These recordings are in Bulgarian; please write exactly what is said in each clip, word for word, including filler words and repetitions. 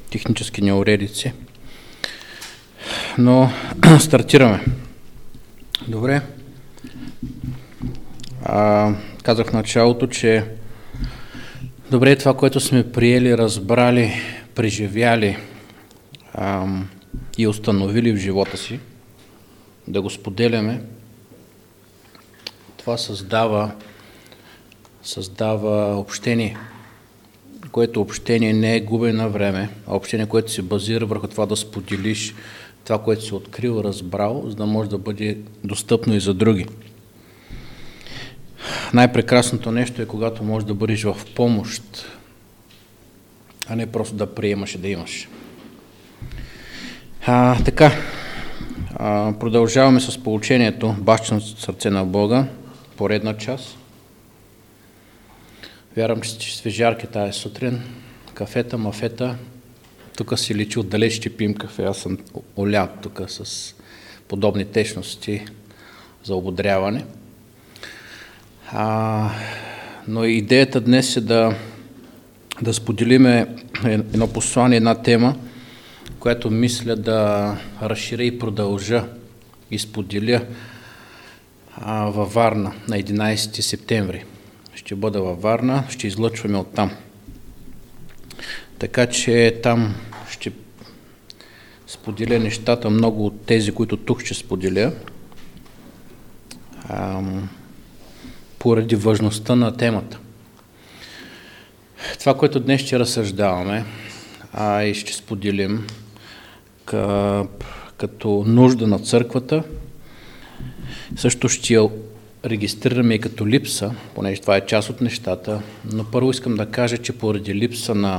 технически неуредици. Но стартираме. Добре. А, казах в началото, че добре е това, което сме приели, разбрали, преживяли а, и установили в живота си, да го споделяме. Това създава, създава общение, което общение не е губене на време, а общение, което се базира върху това да споделиш това, което си открил, разбрал, за да може да бъде достъпно и за други. Най-прекрасното нещо е, когато можеш да бъдеш в помощ, а не просто да приемаш и да имаш. А, така, а, продължаваме с поучението Бащино сърце на Бога, поредна част. Вярвам, че ще свежарки тази сутрин. Кафета, мафета. Тук си личи отдалеч, ще пием кафе. Аз съм олят тук с подобни течности за ободряване. А, но идеята днес е да, да споделиме едно послание, една тема, която мисля да разширя и продължа и споделя а, във Варна на единайсети септември. Ще бъда във Варна, ще излъчваме оттам. Така че там ще споделя нещата, много от тези, които тук ще споделя, ам, поради важността на темата. Това, което днес ще разсъждаваме, а и ще споделим къ, като нужда на църквата, също ще я регистрираме и като липса, понеже това е част от нещата, но първо искам да кажа, че поради липса на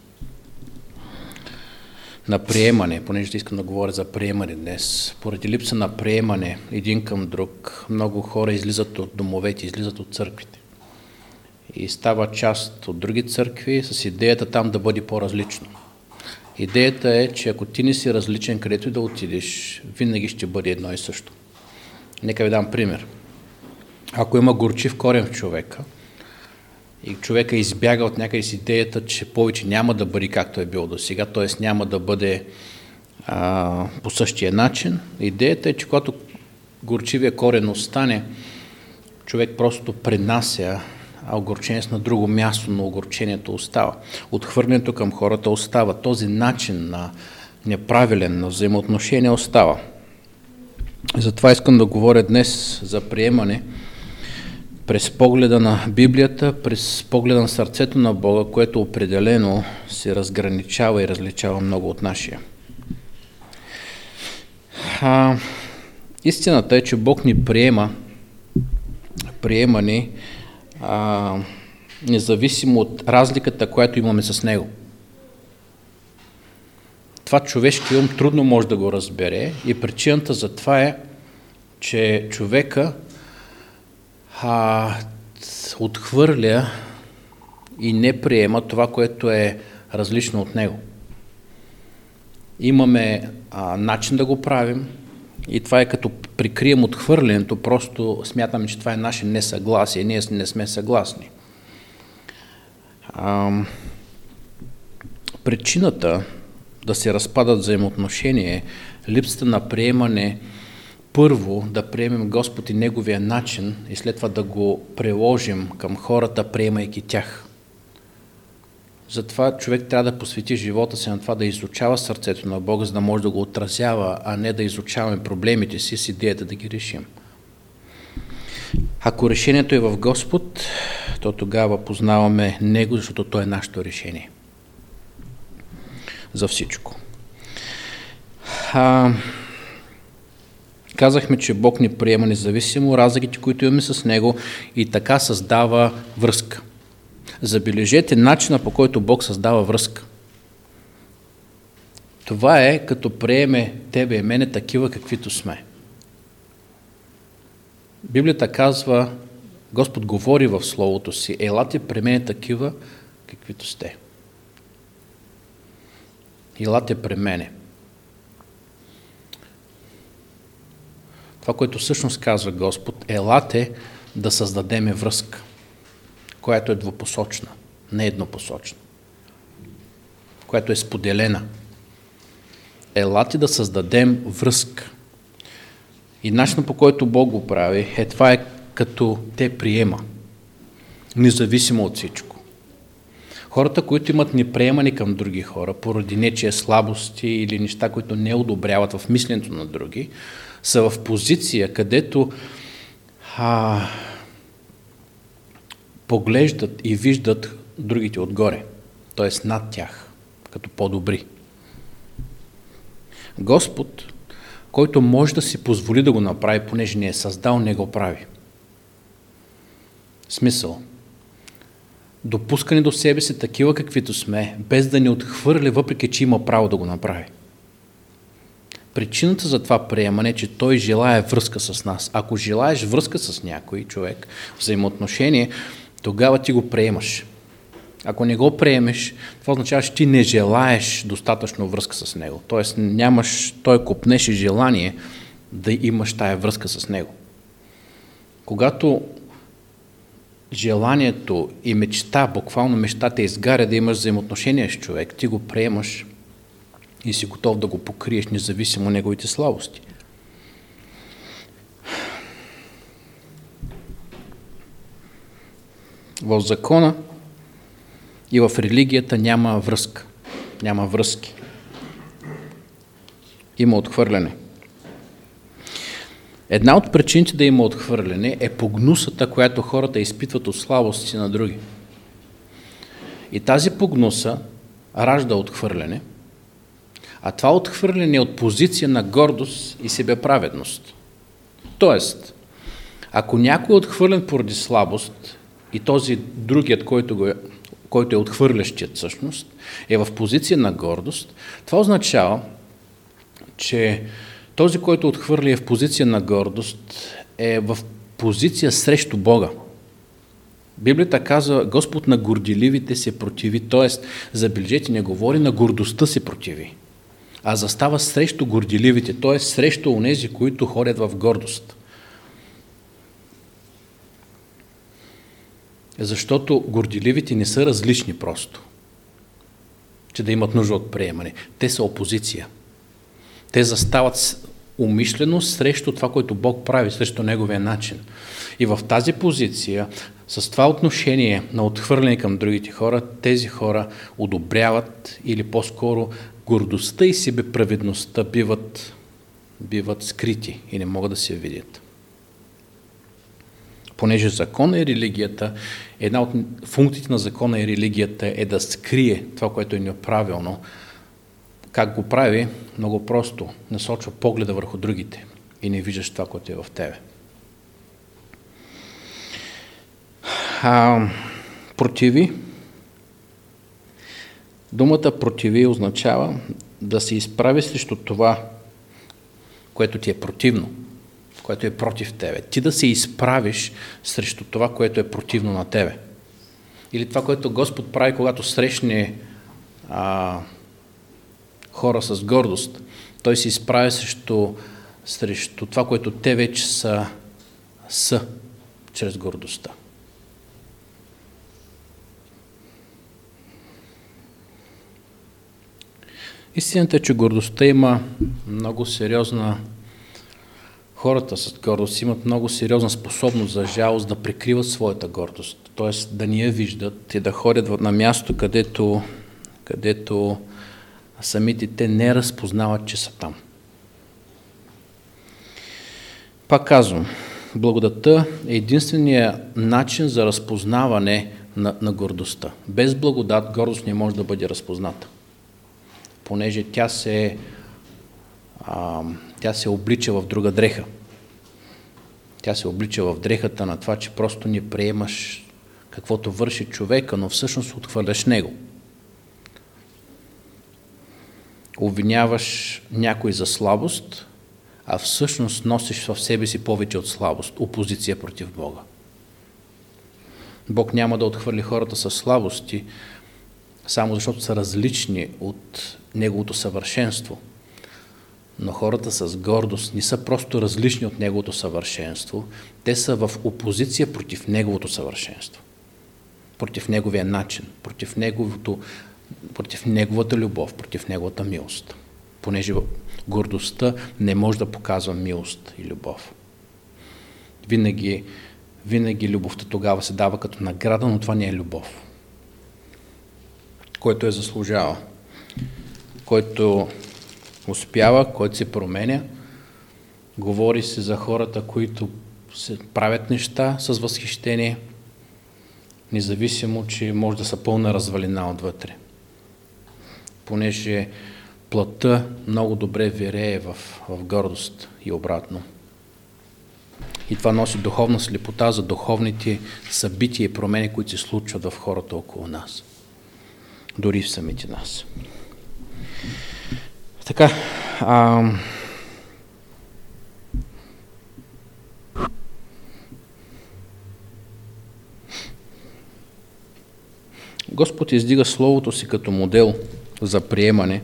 на приемане, понеже искам да говоря за приемане днес, поради липса на приемане един към друг, много хора излизат от домовете, излизат от църквите и стават част от други църкви с идеята там да бъде по-различно. Идеята е, че ако ти не си различен, където и да отидеш, винаги ще бъде едно и също. Нека ви дам пример. Ако има горчив корен в човека и човека избяга от някъде с идеята, че повече няма да бъде както е било до сега, т.е. няма да бъде а, по същия начин, идеята е, че когато горчивия корен остане, човек просто пренася огорчението на друго място, но огорчението остава. Отхвърлянето към хората остава. Този начин на неправилен на взаимоотношение остава. Затова искам да говоря днес за приемане през погледа на Библията, през погледа на сърцето на Бога, което определено се разграничава и различава много от нашия. А, истината е, че Бог ни приема, приема ни а, независимо от разликата, която имаме с Него. Това човешки ум трудно може да го разбере и причината за това е, че човека а, отхвърля и не приема това, което е различно от него. Имаме а, начин да го правим и това е като прикрием отхвърлянето, просто смятаме, че това е наше несъгласие, ние не сме съгласни. А, причината да се разпадат взаимоотношения, липсата на приемане, първо да приемем Господ и Неговия начин и след това да го приложим към хората, приемайки тях. Затова човек трябва да посвети живота си на това да изучава сърцето на Бога, за да може да го отразява, а не да изучаваме проблемите си с идеята да ги решим. Ако решението е в Господ, то тогава познаваме Него, защото Той е нашето решение. За всичко. А, казахме, че Бог ни приема независимо разликите, които имаме с Него и така създава връзка. Забележете начина, по който Бог създава връзка. Това е като приеме тебе и мене такива, каквито сме. Библията казва, Господ говори в Словото си, елате при мене такива, каквито сте. Елате при мене. Това, което всъщност казва Господ, елате да създадеме връзка, която е двупосочна, не еднопосочна, която е споделена. Елате да създадем връзка. И начинът, по който Бог го прави, е това е като те приема, независимо от всичко. Хората, които имат неприемане към други хора, поради нечия слабости или неща, които не одобряват в мисленето на други, са в позиция, където а, поглеждат и виждат другите отгоре, т.е. над тях, като по-добри. Господ, който може да си позволи да го направи, понеже не е създал, не го прави. Смисъл. Допускане до себе си такива каквито сме, без да ни отхвърли, въпреки че има право да го направи. Причината за това приемане е, че той желае връзка с нас. Ако желаеш връзка с някой човек, взаимоотношение, тогава ти го приемаш. Ако не го приемеш, това означава, че ти не желаеш достатъчно връзка с него. Тоест нямаш, той копнеше желание да имаш тая връзка с него. Когато желанието и мечта, буквално мечтата изгаря да имаш взаимоотношение с човек, ти го приемаш и си готов да го покриеш, независимо от неговите слабости. В закона и в религията няма връзка, няма връзки. Има отхвърляне. Една от причините да има отхвърляне е погнусата, която хората изпитват от слабости на други. И тази погнуса ражда отхвърляне, а това отхвърляне е от позиция на гордост и себеправедност. Тоест, ако някой е отхвърлен поради слабост и този другият, който, го е, който е отхвърлящият всъщност, е в позиция на гордост, това означава, че този, който отхвърли е в позиция на гордост, е в позиция срещу Бога. Библията казва, Господ на горделивите се противи, т.е. забележете, не говори на гордостта се противи, а застава срещу горделивите, т.е. срещу онези, които ходят в гордост. Защото горделивите не са различни просто, че да имат нужда от приемане. Те са опозиция. Те застават умишлено срещу това, което Бог прави, срещу Неговия начин. И в тази позиция, с това отношение на отхвърляне към другите хора, тези хора одобряват или по-скоро гордостта и себеправедността биват, биват скрити и не могат да се видят. Понеже закона и религията, една от функциите на закона и религията е да скрие това, което е неправилно. Как го прави? Много просто. Насочва погледа върху другите и не виждаш това, което е в тебе. А, противи. Думата противи означава да се изправи срещу това, което ти е противно, което е против тебе. Ти да се изправиш срещу това, което е противно на тебе. Или това, което Господ прави, когато срещне а, хора с гордост, той се изправя срещу, срещу това, което те вече са, са чрез гордостта. Истината е, че гордостта има много сериозна... Хората с гордост имат много сериозна способност за жалост да прикриват своята гордост, т.е. да ни я виждат и да ходят на място, където, където самите те не разпознават, че са там. Пак казвам, благодата е единственият начин за разпознаване на, на гордостта. Без благодат гордост не може да бъде разпозната, понеже тя се, а, тя се облича в друга дреха. Тя се облича в дрехата на това, че просто не приемаш каквото върши човека, но всъщност отхвърляш него. Обвиняваш някой за слабост, а всъщност носиш в себе си повече от слабост, опозиция против Бога. Бог няма да отхвърли хората със слабости, само защото са различни от Неговото съвършенство. Но хората с гордост не са просто различни от Неговото съвършенство, те са в опозиция против Неговото съвършенство, против Неговия начин, против Неговото против Неговата любов, против Неговата милост. Понеже гордостта не може да показва милост и любов. Винаги, винаги любовта тогава се дава като награда, но това не е любов. Който е заслужава, който успява, който се променя. Говори се за хората, които се правят неща с възхищение, независимо, че може да са пълна развалина отвътре. Понеже плътта много добре вирее в, в гордост и обратно. И това носи духовна слепота за духовните събития и промени, които се случват в хората около нас. Дори в самите нас. Така, а... Господ издига Словото си като модел за приемане.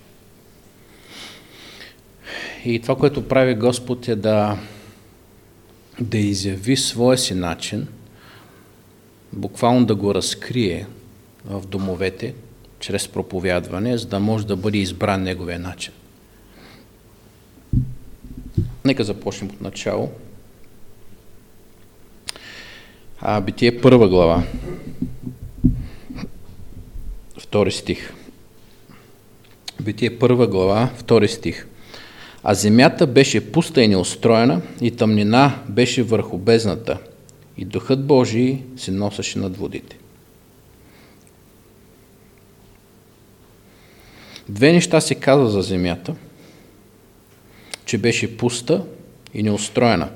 И това, което прави Господ, е да, да изяви своя си начин, буквално да го разкрие в домовете, чрез проповядване, за да може да бъде избран неговия начин. Нека започнем от начало. А, Битие първа глава, втори стих. Битие първа глава, втори стих. А земята беше пуста и неустроена, и тъмнина беше върху бездната, и Духът Божий се носеше над водите. Две неща се казва за земята, че беше пуста и неустроена.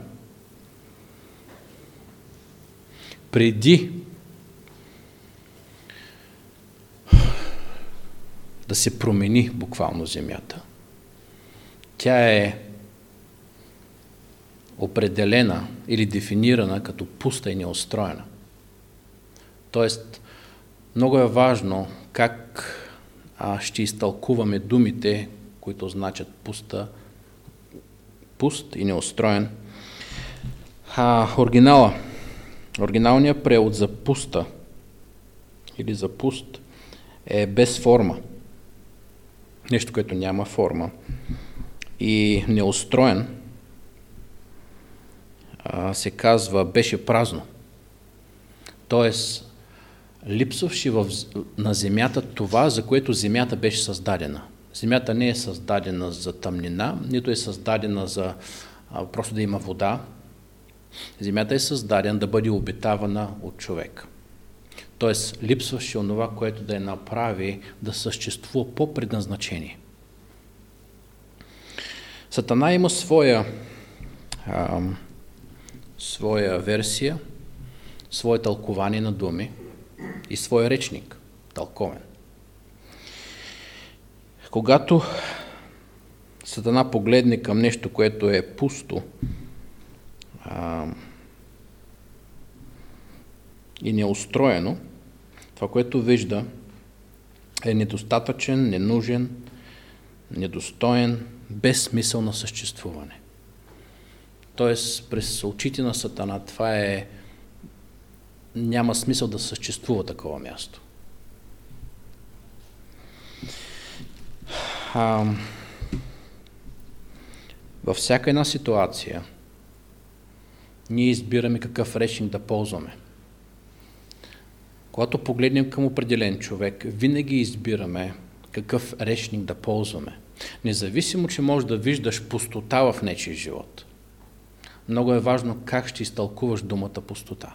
Преди да се промени буквално земята, тя е определена или дефинирана като пуста и неустроена. Тоест, много е важно как а, ще изтълкуваме думите, които значат пуста, пуст и неустроен. А, оригинала, оригиналният превод за пуста или за пуст е без форма. Нещо, което няма форма. И неустроен а, се казва беше празно. Тоест, липсваше в, на земята това, за което земята беше създадена. Земята не е създадена за тъмнина, нито е създадена за а, просто да има вода. Земята е създадена да бъде обитавана от човек. Тоест, липсваше онова, което да я направи да съществува по предназначение. Сатана има своя, а, своя версия, свое тълкование на думи и свой речник, тълковен. Когато Сатана погледне към нещо, което е пусто а, и неустроено, това, което вижда, е недостатъчен, ненужен, недостоен, без смисъл на съществуване. Тоест, през очите на Сатана това е няма смисъл да съществува такова място. А, във всяка една ситуация ние избираме какъв речник да ползваме. Когато погледнем към определен човек, винаги избираме какъв речник да ползваме. Независимо, че можеш да виждаш пустота в нечий живот. Много е важно как ще изтълкуваш думата пустота.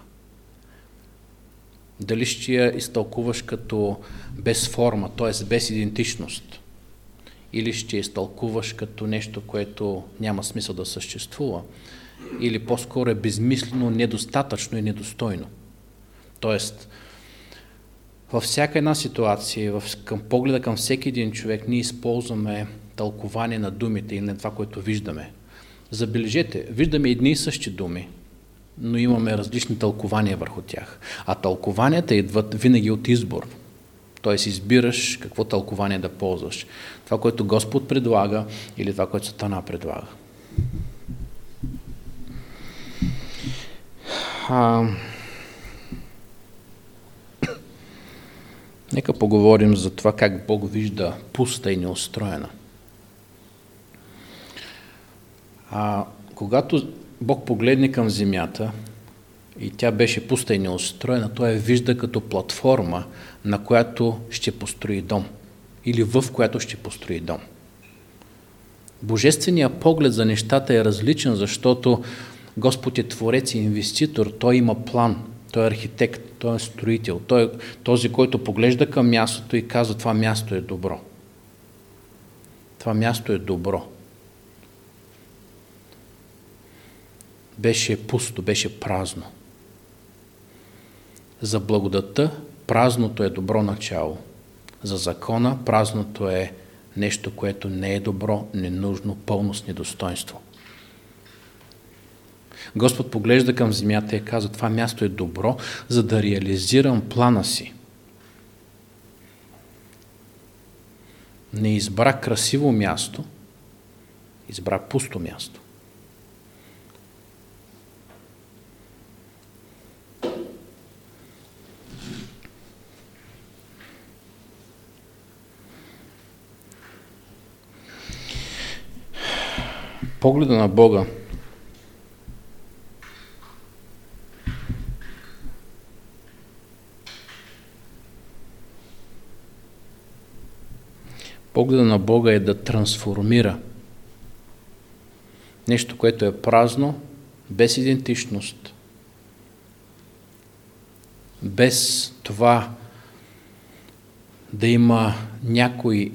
Дали ще я изтълкуваш като без форма, т.е. без идентичност, или ще я изтълкуваш като нещо, което няма смисъл да съществува, или по-скоро е безмислено, недостатъчно и недостойно. Тоест, във всяка една ситуация, в, към погледа към всеки един човек, ние използваме тълкование на думите или на това, което виждаме. Забележете, виждаме едни и същи думи, но имаме различни тълкования върху тях. А тълкованията идват винаги от избор. Тоест избираш какво тълкование да ползваш. Това, което Господ предлага или това, което Сатана предлага. А... Нека поговорим за това как Бог вижда пуста и неустроена. А когато Бог погледне към земята и тя беше пуста и неустроена, Той я вижда като платформа, на която ще построи дом или в която ще построи дом. Божественият поглед за нещата е различен, защото Господ е творец и инвеститор, Той има план, Той е архитект, Той е строител, Той е този, който поглежда към мястото и казва: това място е добро. Това място е добро. Беше пусто, беше празно. За благодата празното е добро начало. За закона празното е нещо, което не е добро, ненужно, пълно с недостойнство. Господ поглежда към земята и казва: това място е добро, за да реализирам плана си. Не избра красиво място, избра пусто място. Погледа на Бога Погледа на Бога е да трансформира нещо, което е празно, без идентичност, без това да има някой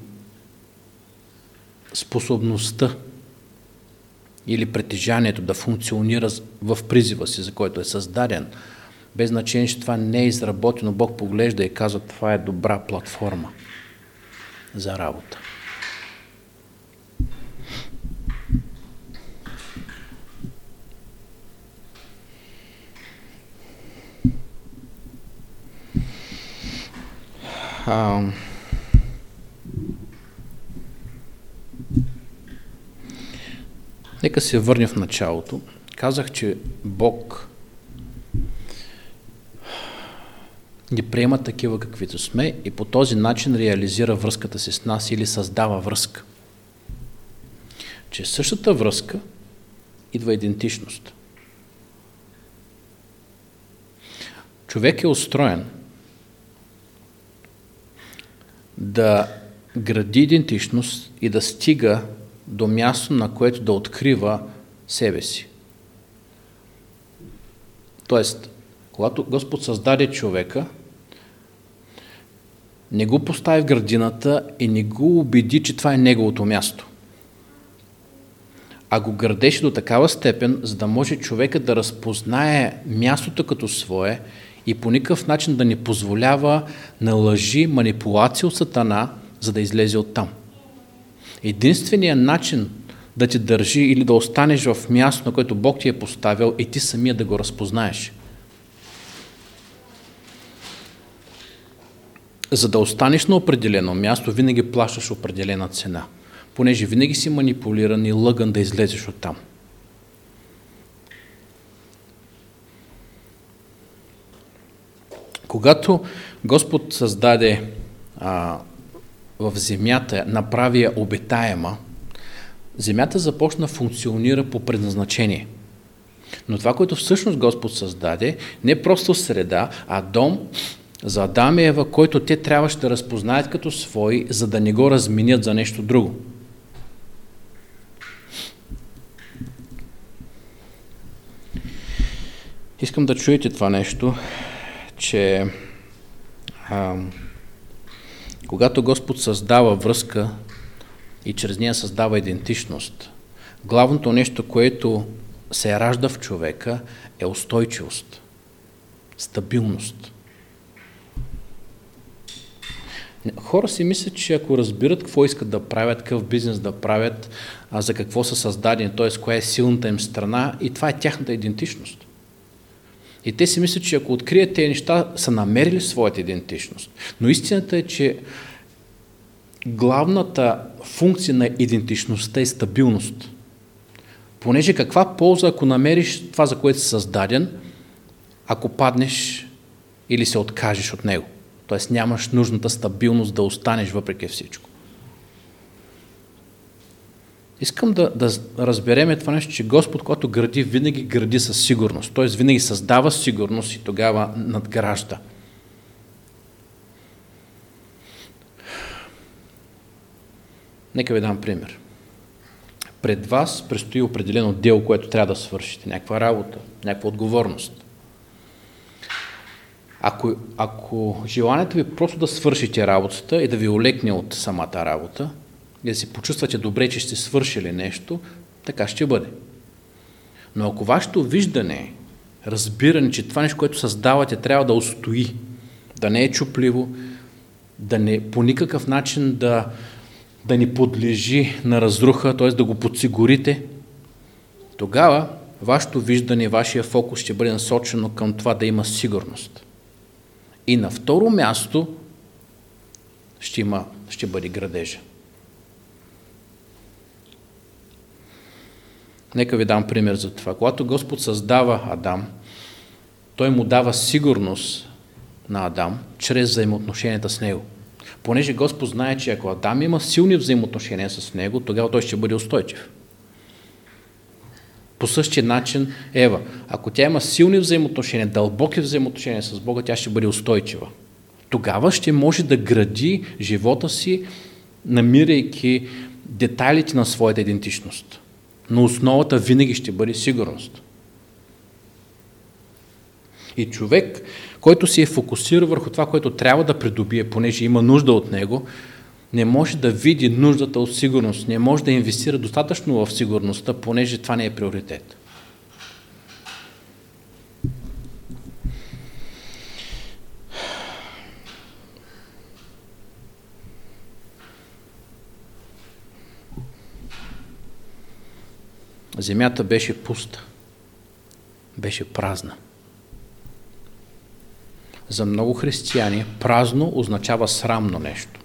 способността или притежанието да функционира в призива си, за който е създаден, без значение, че това не е изработено, Бог поглежда и казва: това е добра платформа за работа. А... Нека се върнем в началото. Казах, че Бог ни приема такива, каквито сме, и по този начин реализира връзката си с нас или създава връзка. Че същата връзка идва идентичност. Човек е устроен да гради идентичност и да стига до място, на което да открива себе си. Тоест, когато Господ създаде човека, не го постави в градината и не го убеди, че това е неговото място. А го градеше до такава степен, за да може човека да разпознае мястото като свое и по никакъв начин да не позволява на лъжи, манипулации от Сатана, за да излезе оттам. Единственият начин да те държи или да останеш в място, на което Бог ти е поставил, и ти самия да го разпознаеш. За да останеш на определено място, винаги плащаш определена цена, понеже винаги си манипулиран и лъган да излезеш оттам. Когато Господ създаде а, в земята, направи я обитаема, земята започна да функционира по предназначение. Но това, което всъщност Господ създаде, не просто среда, а дом за Адам и Ева, който те трябваше да разпознаят като свой, за да не го разменят за нещо друго. Искам да чуете това нещо, че а, когато Господ създава връзка и чрез нея създава идентичност, главното нещо, което се ражда в човека, е устойчивост, стабилност. Хора си мислят, че ако разбират какво искат да правят, какъв бизнес да правят, а за какво са създадени, т.е. коя е силната им страна, и това е тяхната идентичност. И те си мислят, че ако открият тези неща, са намерили своята идентичност. Но истината е, че главната функция на идентичността е стабилност. Понеже каква полза, ако намериш това, за което си създаден, ако паднеш или се откажеш от него? Т.е. нямаш нужната стабилност да останеш въпреки всичко. Искам да, да разбереме това нещо, че Господ, който гради, винаги гради със сигурност. Т.е. винаги създава сигурност и тогава надгражда. Нека ви дам пример. Пред вас предстои определено дело, което трябва да свършите. Някаква работа, някаква отговорност. Ако, ако желанието ви просто да свършите работата и да ви олекне от самата работа, и да се почувствате добре, че сте свършили нещо, така ще бъде. Но ако вашето виждане, разбиране, че това нещо, което създавате, трябва да устои, да не е чупливо, да не по никакъв начин да, да ни подлежи на разруха, т.е. да го подсигурите, тогава вашето виждане, вашия фокус ще бъде насочено към това да има сигурност. И на второ място ще, има, ще бъде градежа. Нека ви дам пример за това. Когато Господ създава Адам, Той му дава сигурност на Адам чрез взаимоотношенията с него. Понеже Господ знае, че ако Адам има силни взаимоотношения с него, тогава той ще бъде устойчив. По същия начин Ева, ако тя има силни взаимоотношения, дълбоки взаимоотношения с Бога, тя ще бъде устойчива. Тогава ще може да гради живота си, намирайки детайлите на своята идентичност. Но основата винаги ще бъде сигурност. И човек, който се е фокусирал върху това, което трябва да придобие, понеже има нужда от него, не може да види нуждата от сигурност, не може да инвестира достатъчно в сигурността, понеже това не е приоритет. Земята беше пуста, беше празна. За много християни празно означава срамно нещо.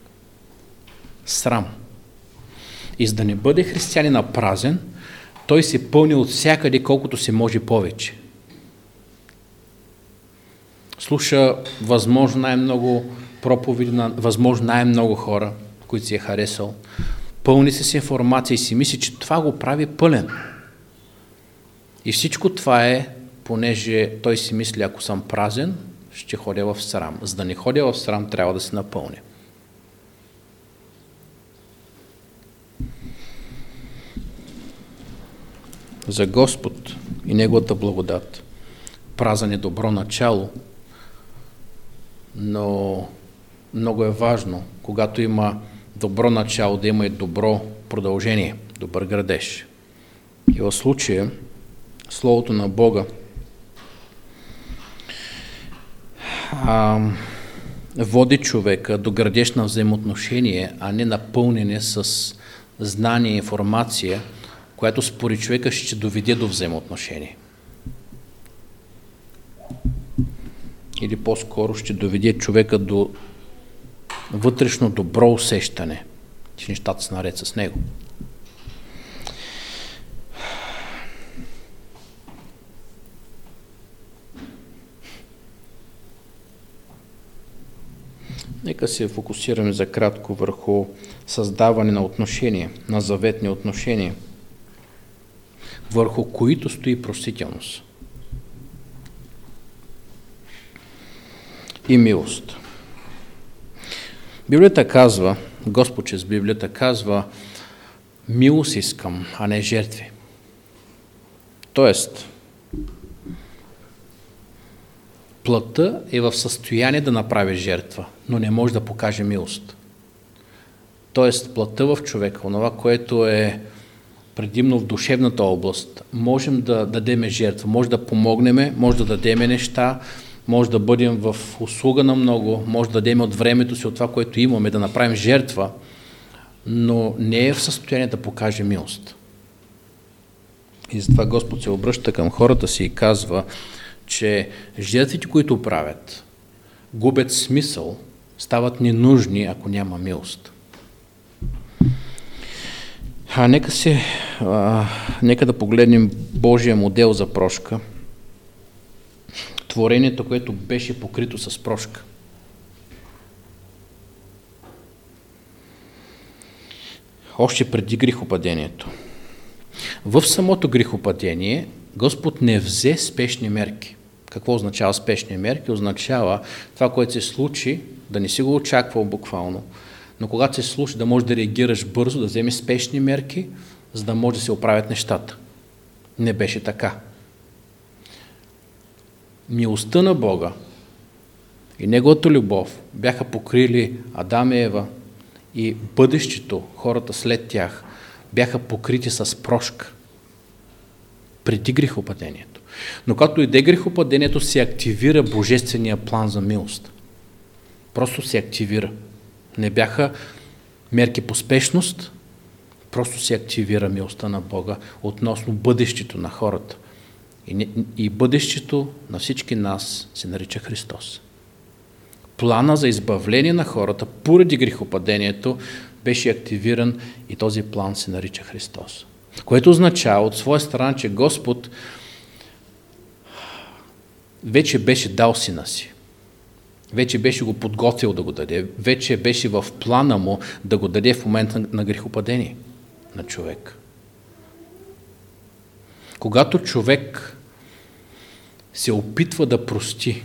Срам. И за да не бъде християнина празен, той се пълни от всякъде колкото се може повече. Слуша възможно най-много проповеди на възможно най-много хора, които си е харесал. Пълни се с информация и си мисли, че това го прави пълен. И всичко това е, понеже той си мисли, ако съм празен, ще ходя в срам. За да не ходя в срам, трябва да се напълня. За Господ и Неговата благодат празен е добро начало, но много е важно, когато има добро начало, да има и добро продължение, добър градеж. И в случая, Словото на Бога а, води човека до градеж на взаимоотношение, а не напълнене с знание и информация, която според човека ще доведе до взаимоотношение. Или по-скоро ще доведе човека до вътрешно добро усещане, че нещата са наред с него. Нека се фокусираме за кратко върху създаване на отношения, на заветни отношения, върху които стои простителност и милост. Библията казва, Господ чрез Библията казва, милост искам, а не жертви. Тоест, плътта е в състояние да направи жертва, но не може да покаже милост. Тоест, плътта в човека, онова, което е предимно в душевната област, можем да дадем жертва, може да помогнем, може да дадем неща, може да бъдем в услуга на много, може да дадем от времето си, от това, което имаме, да направим жертва, но не е в състояние да покаже милост. И затова Господ се обръща към хората си и казва, че жертвите, които правят, губят смисъл, стават ненужни, ако няма милост. А нека, се, а, нека да погледнем Божия модел за прошка. Творението, което беше покрито с прошка. още преди грехопадението. В самото грехопадение Господ не взе спешни мерки. Какво означава спешни мерки? Означава това, което се случи, да не си го очаквал буквално, но когато се случи, да можеш да реагираш бързо, да вземеш спешни мерки, за да може да се оправят нещата. Не беше така. Милостта на Бога и Неговата любов бяха покрили Адам и Ева и бъдещето, хората след тях, бяха покрити с прошка преди грехопадението. Но когато иде грехопадението, се активира божествения план за милост. Просто се активира. Не бяха мерки по спешност, просто се активира милостта на Бога относно бъдещето на хората. И, и бъдещето на всички нас се нарича Христос. Плана за избавление на хората поради грехопадението беше активиран и този план се нарича Христос. Което означава от своя страна, че Господ вече беше дал сина си. Вече беше го подготвил да го даде. Вече беше в плана му да го даде в момента на грехопадение на човек. Когато човек се опитва да прости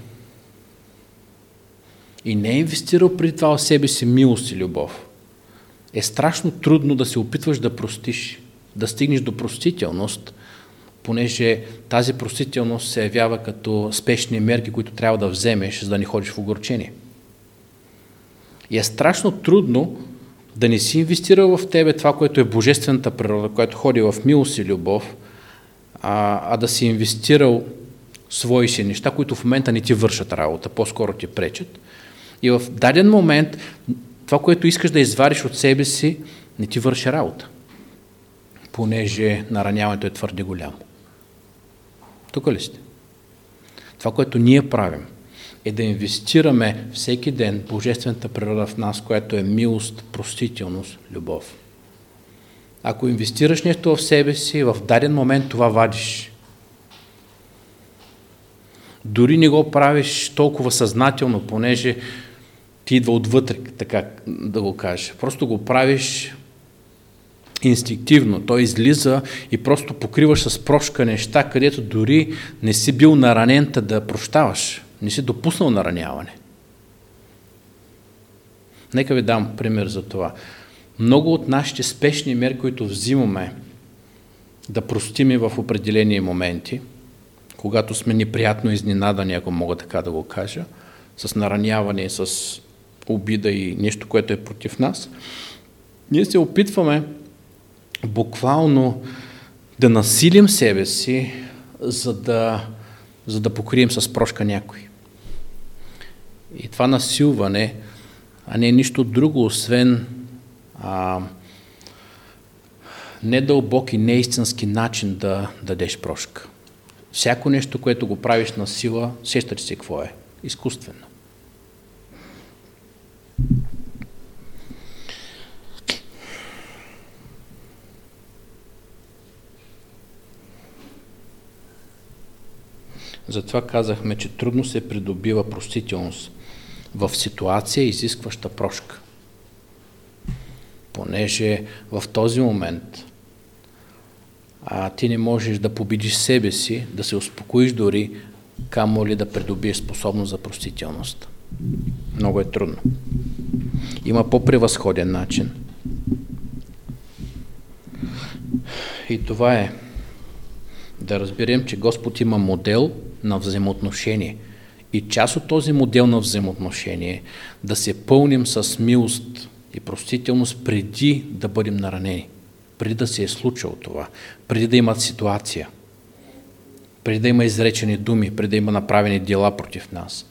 и не е инвестирал преди това в себе си милост и любов, е страшно трудно да се опитваш да простиш, да стигнеш до простителност, понеже тази простителност се явява като спешни мерки, които трябва да вземеш, за да не ходиш в огорчение. И е страшно трудно да не си инвестирал в тебе това, което е божествената природа, което ходи в милост и любов, а, а да си инвестирал свои си неща, които в момента не ти вършат работа, по-скоро ти пречат. И в даден момент това, което искаш да извадиш от себе си, не ти върши работа, понеже нараняването е твърде голямо. Тук ли сте? Това, което ние правим, е да инвестираме всеки ден божествената природа в нас, която е милост, простителност, любов. Ако инвестираш нещо в себе си, в даден момент това вадиш. Дори не го правиш толкова съзнателно, понеже ти идва отвътре, така да го кажа. Просто го правиш инстинктивно. Той излиза и просто покриваш с прошка неща, където дори не си бил наранен да прощаваш. Не си допуснал нараняване. Нека ви дам пример за това. Много от нашите спешни мерки, които взимаме да простиме в определени моменти, когато сме неприятно изненадани, ако мога така да го кажа, с нараняване, с обида и нещо, което е против нас, ние се опитваме буквално да насилим себе си, за да, за да покрием с прошка някой. И това насилване, а не е нищо друго, освен а, недълбок и неистински начин да дадеш прошка. Всяко нещо, което го правиш на сила, сещаш си какво е. Изкуствено. Затова казахме, че трудно се придобива простителност в ситуация, изискваща прошка. Понеже в този момент а, ти не можеш да победиш себе си, да се успокоиш дори, камо ли да придобиеш способност за простителност. Много е трудно. Има по-превъзходен начин. И това е да разберем, че Господ има модел на взаимоотношение. И част от този модел на взаимоотношение е да се пълним с милост и простителност преди да бъдем наранени, преди да се е случило това, преди да има ситуация, преди да има изречени думи, преди да има направени дела против нас.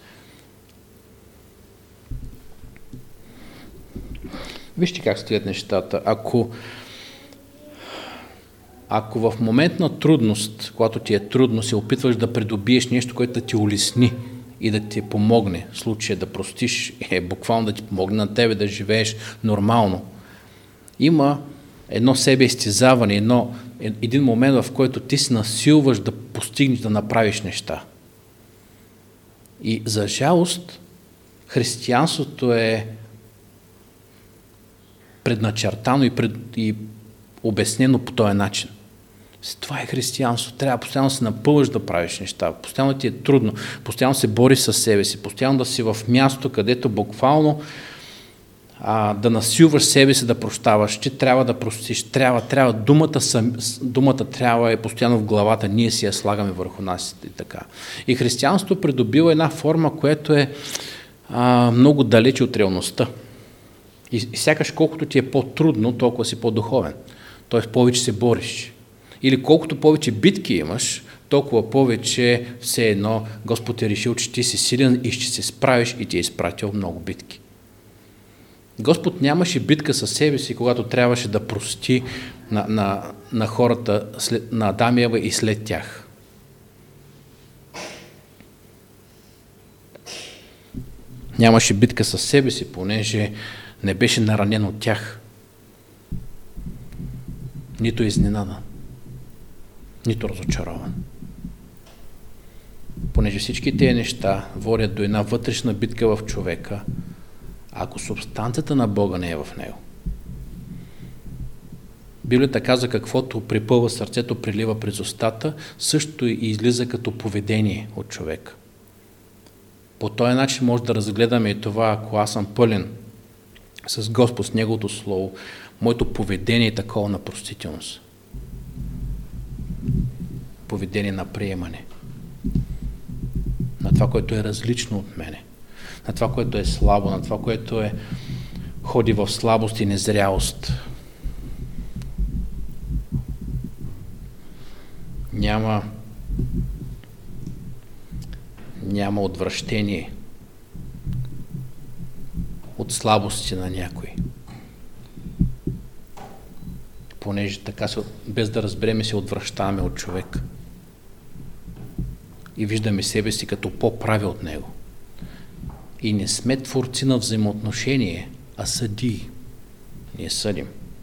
Вижте как стоят нещата. Ако Ако в момент на трудност, когато ти е трудно, се опитваш да придобиеш нещо, което да ти улесни и да ти помогне, в случая да простиш, е буквално да ти помогне на тебе да живееш нормално, има едно себе изтезаване, едно, един момент, в който ти се насилваш да постигнеш, да направиш неща. И за жалост, християнството е предначертано и, пред, и обяснено по този начин. Това е християнство. Трябва постоянно се напълваш да правиш неща. Постоянно ти е трудно. Постоянно се бориш със себе си. Постоянно да си в място, където буквално а, да насилваш себе си да прощаваш. Ти трябва да простиш. Трябва, трябва. Думата, сам, думата трябва е постоянно в главата. Ние си я слагаме върху нас и така. И християнството придобива една форма, която е а, много далече от реалността. И, и сякаш колкото ти е по-трудно, толкова си по-духовен. Тоест повече се бориш. Или колкото повече битки имаш, толкова повече все едно Господ е решил, че ти си силен и ще се справиш и ти е изпратил много битки. Господ нямаше битка със себе си, когато трябваше да прости на, на, на хората, след, на Адам и Ева и след тях. Нямаше битка със себе си, понеже не беше наранен от тях. Нито изненадан, нито разочарован. Понеже всички тези неща водят до една вътрешна битка в човека, ако субстанцията на Бога не е в него. Библията каза, каквото припълва сърцето, прилива през устата, също и излиза като поведение от човека. По този начин може да разгледаме и това, ако аз съм пълен с Господ, с Неговото Слово, моето поведение е такова на простителност. Поведение на приемане. На това, което е различно от мене. На това, което е слабо, на това, което е ходи в слабост и незрялост. Няма няма отвращение от слабости на някой. Понеже така се, без да разбереме, се отвръщаваме от човек. И виждаме себе си като по-прави от него. И не сме творци на взаимоотношение, а съдии. Ние съдим.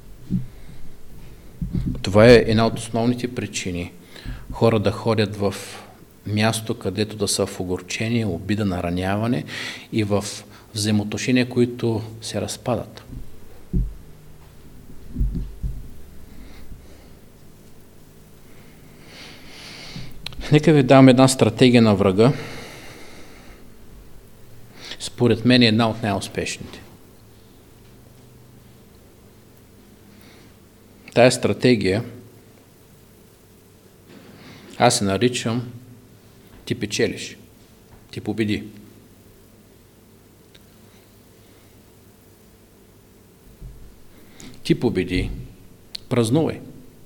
Това е една от основните причини хора да ходят в място, където да са в огорчение, обида, нараняване и в взаимоотношения, които се разпадат. Нека ви дам една стратегия на врага. Според мен е една от най-успешните. Тая стратегия аз се наричам ти печелиш, ти победи. Ти победи, празнувай.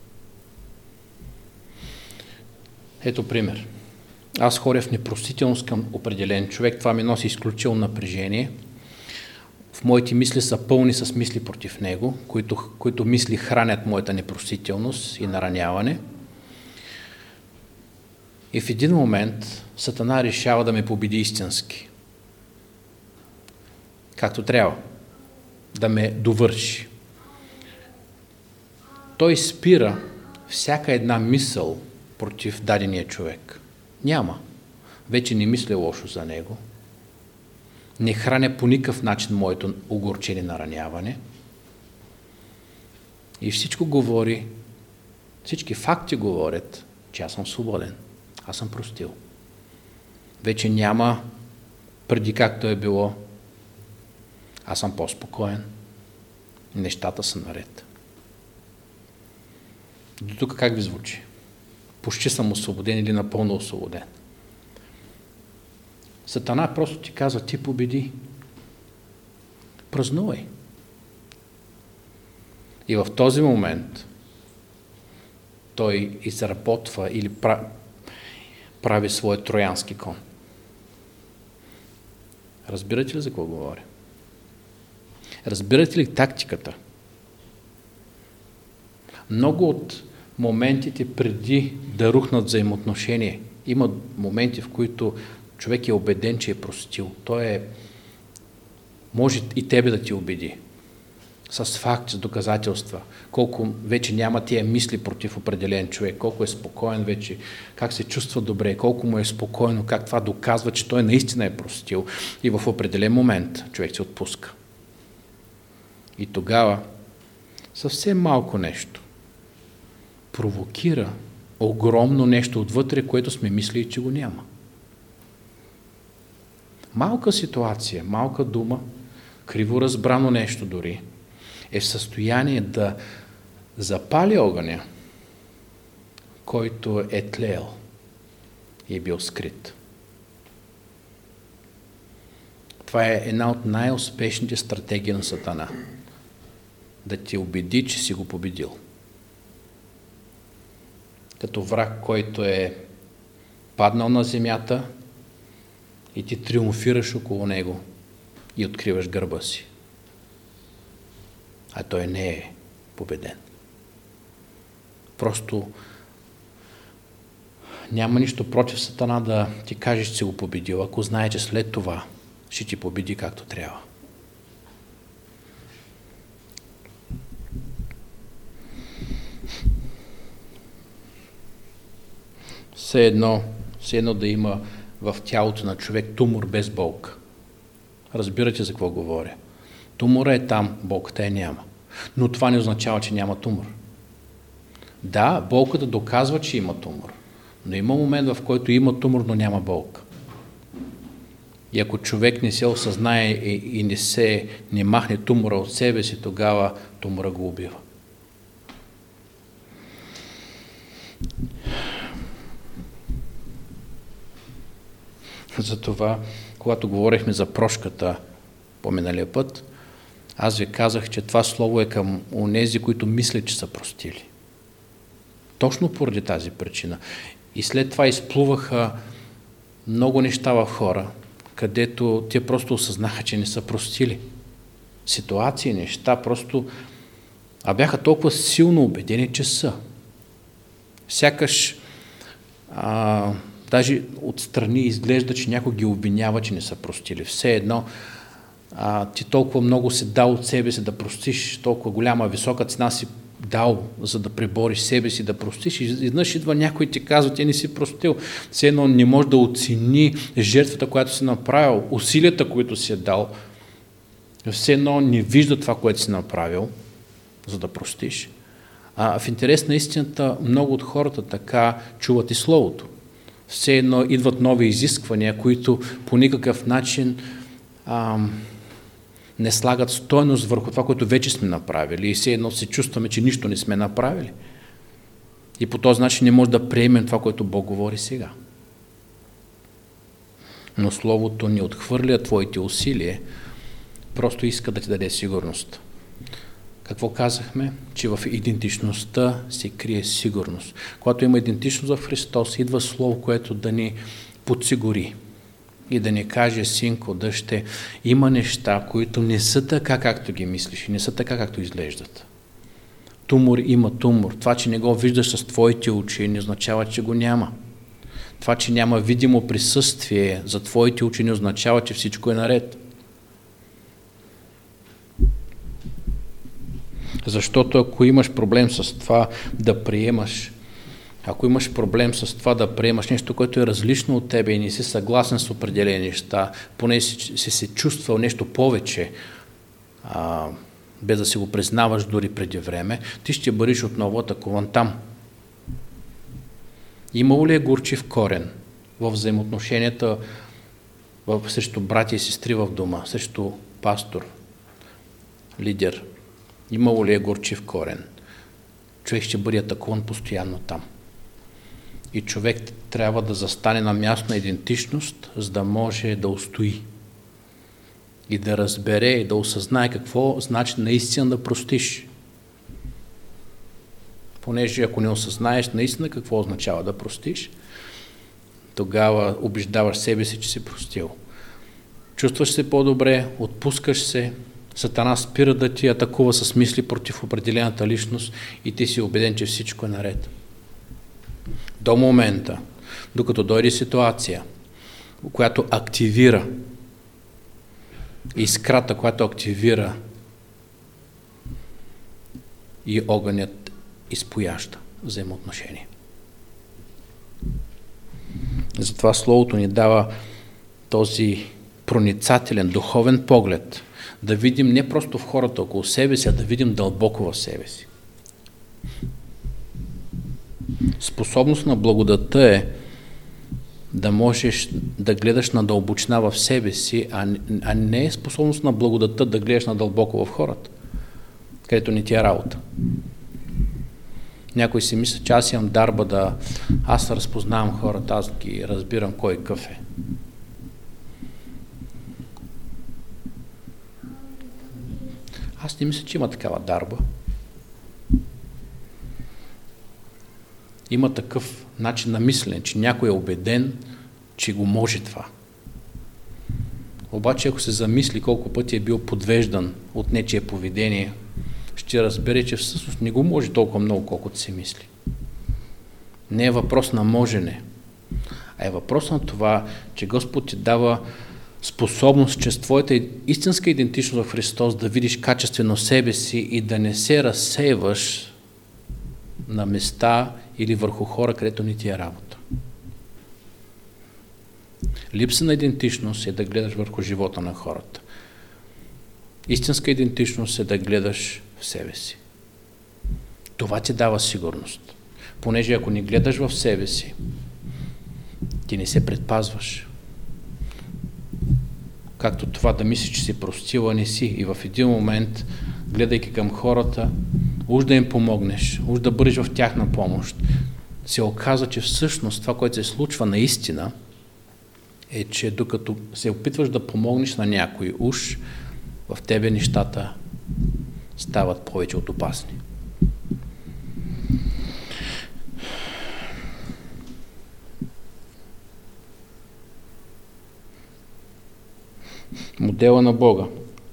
Ето пример. Аз ходя в непростителност към определен човек, това ми носи изключително напрежение. В моите мисли са пълни с мисли против него, които, които мисли хранят моята непростителност и нараняване. И в един момент Сатана решава да ме победи истински. Както трябва. Да ме довърши. Той спира всяка една мисъл против дадения човек. Няма. Вече не мисля лошо за него. Не храня по никакъв начин моето огорчение, нараняване. И всичко говори, всички факти говорят, че аз съм свободен. Аз съм простил. Вече няма преди както е било. Аз съм по-спокоен. Нещата са наред. До тук как ви звучи? Почти съм освободен или напълно освободен. Сатана просто ти казва, ти победи. Празнувай. И в този момент той изработва или прави своя троянски кон. Разбирате ли за какво говоря? Разбирате ли тактиката? Много от моментите преди да рухнат взаимоотношение, има моменти, в които човек е убеден, че е простил. Той е, може и тебе да ти убеди. С факти, с доказателства. Колко вече няма тия мисли против определен човек, колко е спокоен вече, как се чувства добре, колко му е спокойно, как това доказва, че той наистина е простил. И в определен момент човек се отпуска. И тогава съвсем малко нещо провокира огромно нещо отвътре, което сме мислили, че го няма. Малка ситуация, малка дума, криво разбрано нещо дори, е в състояние да запали огъня, който е тлеял и е бил скрит. Това е една от най-успешните стратегии на Сатана. Да ти убеди, че си го победил. Като враг, който е паднал на земята и ти триумфираш около него и откриваш гърба си. А той не е победен. Просто няма нищо против Сатана да ти каже, че си го победил, ако знае, че след това ще ти победи както трябва. Все едно, все едно да има в тялото на човек тумор без болка. Разбирате за какво говоря? Тумора е там, болката е няма. Но това не означава, че няма тумор. Да, болката доказва, че има тумор. Но има момент, в който има тумор, но няма болка. И ако човек не се осъзнае и не се не махне тумора от себе си, тогава тумора го убива. Затова, когато говорихме за прошката по миналия път, аз ви казах, че това слово е към онези, които мислят, че са простили. Точно поради тази причина. И след това изплуваха много неща в хора, където те просто осъзнаха, че не са простили. Ситуации, неща, просто а бяха толкова силно убедени, че са. Сякаш а, даже отстрани изглежда, че някой ги обвинява, че не са простили. Все едно а, ти толкова много си дал от себе си да простиш, толкова голяма, висока цена си дал, за да пребориш себе си, да простиш. И изведнъж идва някой и ти казва, ти не си простил. Все едно не може да оцени жертвата, която си направил, усилията, които си е дал. Все едно не вижда това, което си направил, за да простиш. А в интерес на истината, много от хората така чуват и Словото. Все едно идват нови изисквания, които по никакъв начин ам, не слагат стойност върху това, което вече сме направили. И все едно се чувстваме, че нищо не сме направили. И по този начин не може да приемем това, което Бог говори сега. Но Словото не отхвърля твоите усилия, просто иска да ти даде сигурност. Какво казахме? Че в идентичността се крие сигурност. Когато има идентичност в Христос, идва Слово, което да ни подсигури и да ни каже, синко, дъще, има неща, които не са така, както ги мислиш и не са така, както изглеждат. Тумор има тумор. Това, че не го виждаш с твоите очи, не означава, че го няма. Това, че няма видимо присъствие за твоите очи, не означава, че всичко е наред. Защото ако имаш проблем с това да приемаш, ако имаш проблем с това да приемаш нещо, което е различно от тебе и не си съгласен с определени неща, поне си, си се чувствал нещо повече, а, без да си го признаваш дори преди време, ти ще бъдеш отново атакуван там. Имало ли е горчив корен в взаимоотношенията в, срещу братя и сестри в дома, срещу пастор, лидер? Имало ли е горчив корен? Човек ще бъде атакуван постоянно там. И човек трябва да застане на място на идентичност, за да може да устои. И да разбере, и да осъзнае какво значи наистина да простиш. Понеже ако не осъзнаеш наистина какво означава да простиш, тогава убеждаваш себе си, че си простил. Чувстваш се по-добре, отпускаш се, Сатана спира да ти атакува с мисли против определената личност и ти си убеден, че всичко е наред. До момента, докато дойде ситуация, която активира искрата, която активира и огънят изпояща взаимоотношение. Затова Словото ни дава този проницателен, духовен поглед, да видим не просто в хората около себе си, а да видим дълбоко в себе си. Способност на благодата е да можеш да гледаш на дълбочина в себе си, а не е способност на благодата да гледаш на дълбоко в хората, където не ти е работа. Някой си мисля, че аз имам дарба да аз разпознавам хората, аз ги разбирам кой какъв е. Аз не мисля, че има такава дарба. Има такъв начин на мислене, че някой е убеден, че го може това. Обаче, ако се замисли колко пъти е бил подвеждан от нечие поведение, ще разбере, че всъщност не го може толкова много, колкото се мисли. Не е въпрос на можене, а е въпрос на това, че Господ ти дава способност чрез твоята истинска идентичност в Христос да видиш качествено себе си и да не се разсейваш на места или върху хора, където не ти е работа. Липса на идентичност е да гледаш върху живота на хората. Истинска идентичност е да гледаш в себе си. Това ти дава сигурност. Понеже ако не гледаш в себе си, ти не се предпазваш. Както това да мислиш, че си простила, не си. И в един момент, гледайки към хората, уж да им помогнеш, уж да бъдеш в тяхна помощ, се оказа, че всъщност това, което се случва наистина, е, че докато се опитваш да помогнеш на някой, уж в тебе нещата стават повече от опасни. Модела на Бога.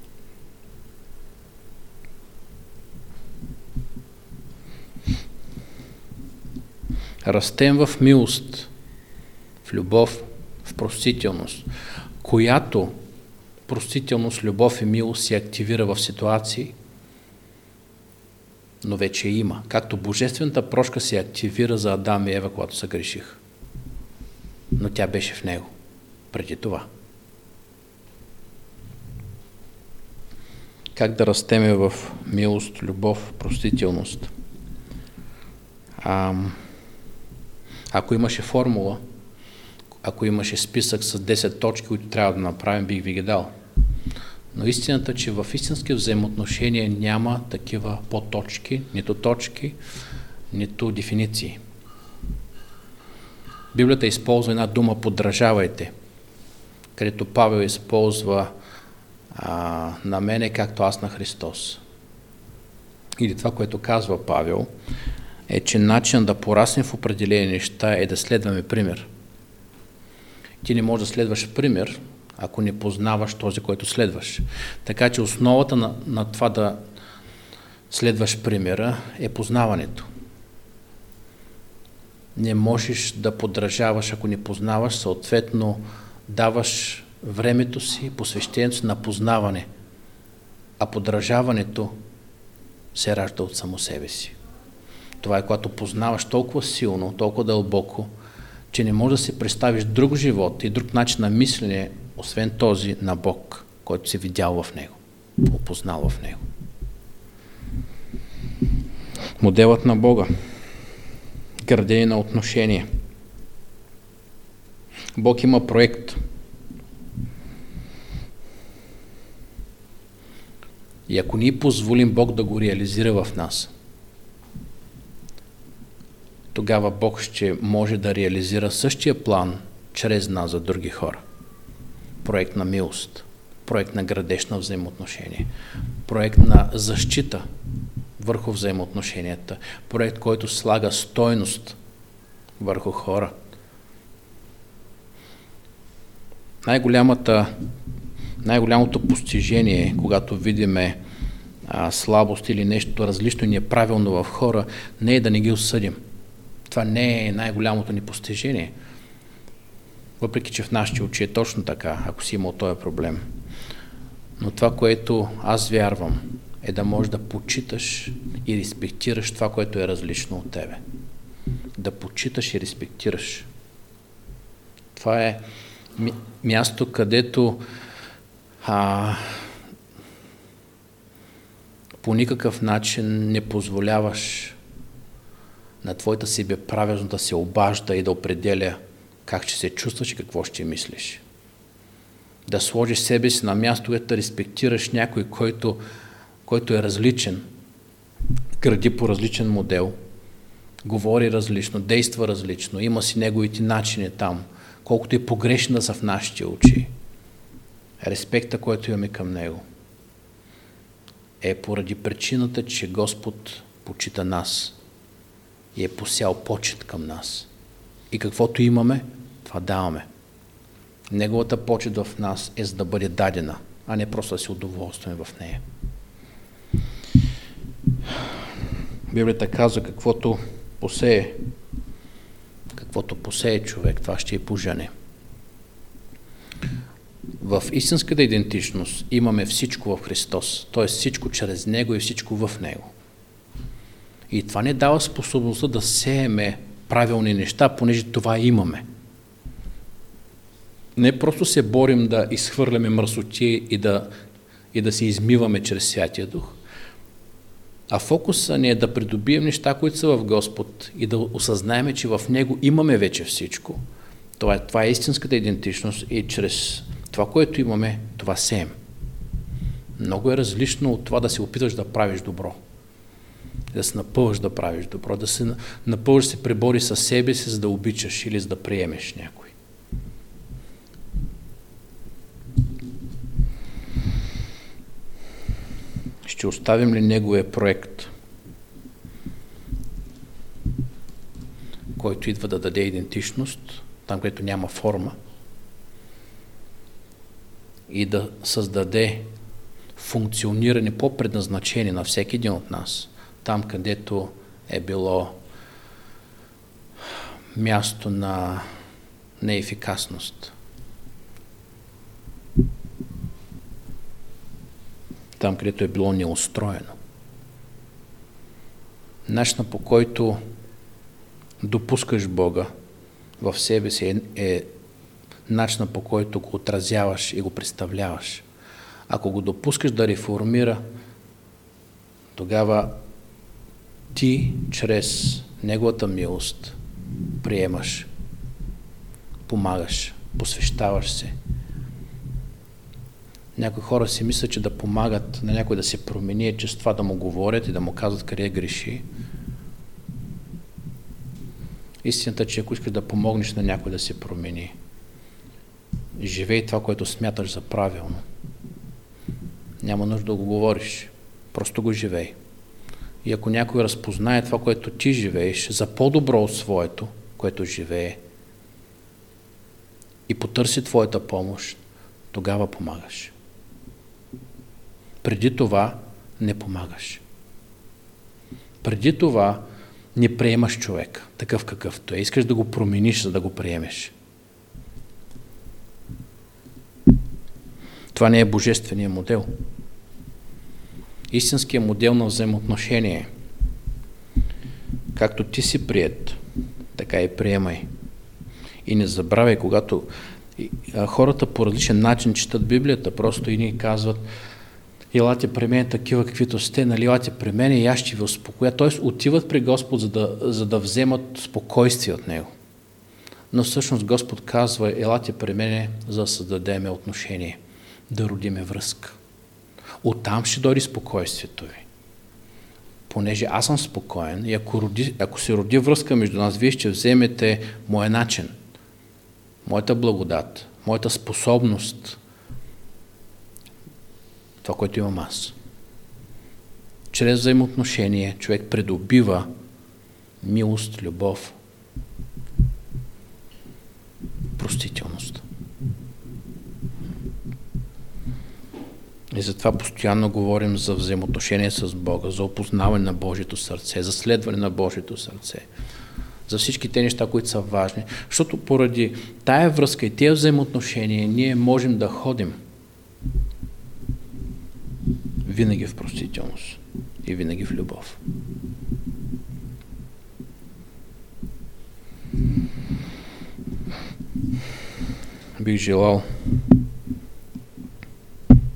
Растем в милост, в любов, в простителност, която простителност, любов и милост се активира в ситуации, но вече има. Както божествената прошка се активира за Адам и Ева, когато се грешиха. Но тя беше в него преди това. Как да растеме в милост, любов, простителност? А, ако имаше формула, ако имаше списък с десет точки, които трябва да направим, бих ви ги дал. Но истината, че в истински взаимоотношения няма такива подточки, нито точки, нито дефиниции. Библията използва една дума подражавайте, където Павел използва а, на мене, както аз на Христос. Или това, което казва Павел, е, че начин да пораснем в определени неща е да следваме пример. Ти не можеш да следваш пример, ако не познаваш този, който следваш. Така че основата на, на това да следваш примера е познаването. Не можеш да подражаваш, ако не познаваш, съответно даваш времето си, посвещението си на познаване, а подражаването се ражда от само себе си. Това е когато познаваш толкова силно, толкова дълбоко, че не можеш да си представиш друг живот и друг начин на мислене, освен този на Бог, който си видял в Него, опознал в Него. Моделът на Бога. Градение на отношения. Бог има проект. И ако ние позволим Бог да го реализира в нас, тогава Бог ще може да реализира същия план чрез нас за други хора. Проект на милост, проект на градеж на взаимоотношения, проект на защита върху взаимоотношенията, проект, който слага стойност върху хора. Най-голямата, най-голямото постижение, когато видиме а, слабост или нещо различно и неправилно в хора, не е да не ги осъдим. Това не е най-голямото ни постижение. Въпреки че в нашите очи е точно така, ако си имал този проблем. Но това, което аз вярвам, е да можеш да почиташ и респектираш това, което е различно от тебе. Да почиташ и респектираш. Това е място, където а, по никакъв начин не позволяваш на твоята себеправедност да се обажда и да определя как ще се чувстваш и какво ще мислиш. Да сложиш себе си на място, където да респектираш някой, който, който е различен, гради по различен модел, говори различно, действа различно, има си неговите начини там, колкото и погрешни да са в нашите очи. Респекта, който имаме към него, е поради причината, че Господ почита нас и е посял почит към нас. И каквото имаме, това даваме. Неговата почит в нас е за да бъде дадена, а не просто да се удоволстваме в нея. Библията казва, каквото посее, каквото посее човек, това ще и пожене. В истинската идентичност имаме всичко в Христос, т.е. всичко чрез Него и всичко в Него. И това не дава способността да сееме правилни неща, понеже това имаме. Не просто се борим да изхвърляме мръсоти и да, и да се измиваме чрез Святия Дух, а фокуса ни е да придобием неща, които са в Господ и да осъзнаем, че в Него имаме вече всичко. Това е, това е истинската идентичност и чрез това, което имаме, това сеем. Много е различно от това да се опитваш да правиш добро. Да се напъваш да правиш добро, да се напъваш да се пребори със себе си, за да обичаш или за да приемеш някой. Ще оставим ли неговия проект, който идва да даде идентичност, там където няма форма, и да създаде функциониране по предназначение на всеки един от нас, там където е било място на неефикасност. Там където е било неустроено. Начина, по който допускаш Бога в себе си е, е начина, по който го отразяваш и го представляваш. Ако го допускаш да реформира, тогава ти чрез Неговата милост приемаш, помагаш, посвещаваш се. Някои хора си мислят, че да помагат на някой да се промени, е чрез това да му говорят и да му казват къде греши. Истината е, че ако искаш да помогнеш на някой да се промени, живей това, което смяташ за правилно. Няма нужда да го говориш, просто го живей. И ако някой разпознае това, което ти живееш, за по-добро от своето, което живее, и потърси твоята помощ, тогава помагаш. Преди това не помагаш. Преди това не приемаш човек, такъв какъвто е. Искаш да го промениш, за да го приемеш. Това не е божественият модел. Истинският модел на взаимоотношение, както ти си приет, така и приемай. И не забравяй, когато хората по различен начин четат Библията, просто и ни казват: елате при мен такива, каквито сте, нали, елате при мен и аз ще ви успокоя. Т.е. отиват при Господ, за да, за да вземат спокойствие от Него. Но всъщност Господ казва: елате при мен, за да създадеме отношение, да родиме връзка. Оттам ще дойде спокойствието ви. Понеже аз съм спокоен и ако, роди, ако се роди връзка между нас, вие ще вземете моя начин, моята благодат, моята способност, това, което имам аз. Чрез взаимоотношение човек придобива милост, любов, простителност. И затова постоянно говорим за взаимоотношение с Бога, за опознаване на Божието сърце, за следване на Божието сърце, за всички те неща, които са важни. Защото поради тая връзка и тези взаимоотношения ние можем да ходим винаги в простителност и винаги в любов. Бих желал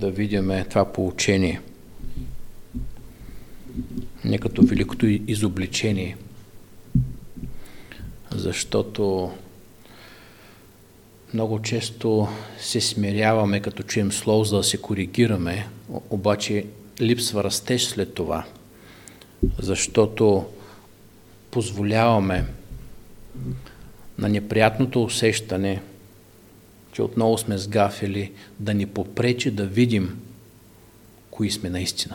да видим това поучение не като великото изобличение, защото много често се смиряваме, като чуем слово, за да се коригираме, обаче липсва растеж след това, защото позволяваме на неприятното усещане, че отново сме сгафили, да ни попречи да видим кои сме наистина.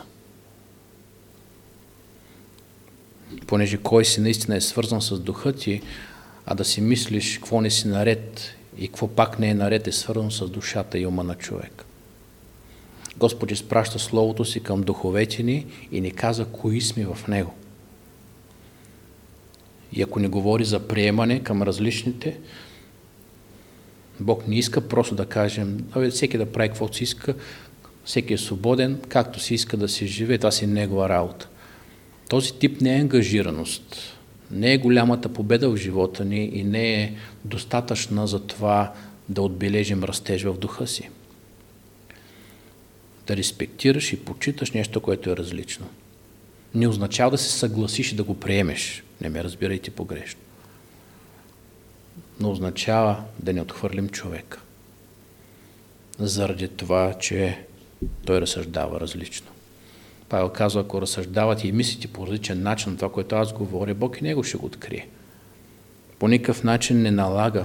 Понеже кой си наистина е свързан с духа ти, а да си мислиш какво не си наред и какво пак не е наред, е свързано с душата и ума на човек. Господ изпраща Словото си към духовете ни и ни каза кои сме в Него. И ако ни говори за приемане към различните, Бог не иска просто да кажем, всеки да прави каквото си иска, всеки е свободен, както си иска да си живее, това си е негова работа. Този тип не е ангажираност, не е голямата победа в живота ни и не е достатъчна за това да отбележим растеж в духа си. Да респектираш и почиташ нещо, което е различно. Не означава да се съгласиш и да го приемеш, не ме разбирайте погрешно. Но означава да не отхвърлим човека. Заради това, че той разсъждава различно. Павел казва, ако разсъждавате и мислите по различен начин на това, което аз говоря, Бог и него ще го открие. По никакъв начин не налага,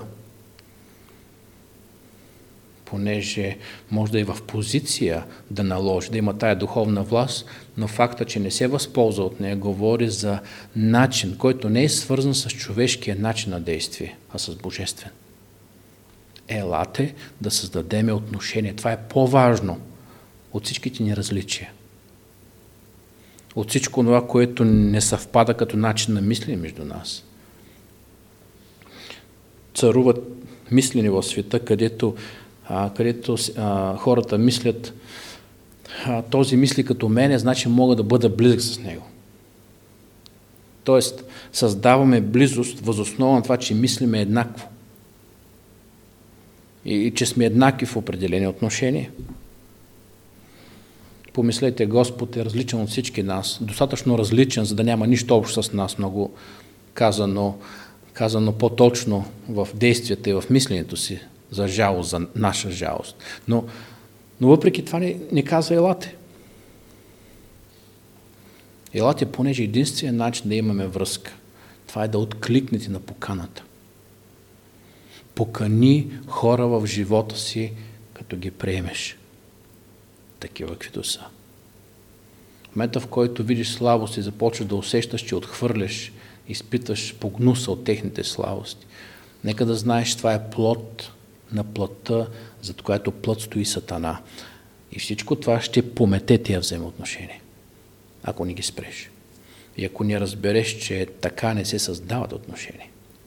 понеже може да е в позиция да наложи, да има тая духовна власт, но факта, че не се възползва от нея, говори за начин, който не е свързан с човешкия начин на действие, а с божествен. Елате да създадеме отношение. Това е по-важно от всичките ни различия. От всичко това, което не съвпада като начин на мислене между нас. Царуват мислени в света, където, а, където а, хората мислят, а, този мисли като мене, значи мога да бъда близък с него. Тоест, създаваме близост въз основа на това, че мислиме еднакво. И, и че сме еднакви в определени отношения. Помислете, Господ е различен от всички нас, достатъчно различен, за да няма нищо общо с нас, много казано, казано по-точно в действията и в мисленето си за жалост, за наша жалост. Но, но въпреки това не, не казва елате. Елате, понеже единственият начин да имаме връзка, това е да откликнете на поканата. Покани хора в живота си, като ги приемеш. Такива, каквито са. В момента, в който видиш слабост и започваш да усещаш, че отхвърляш, изпиташ погнуса от техните слабости, нека да знаеш, това е плод на плътта, зад която плът стои Сатана. И всичко това ще помете тия взаимоотношения, ако не ги спреш. И ако не разбереш, че така не се създават отношения.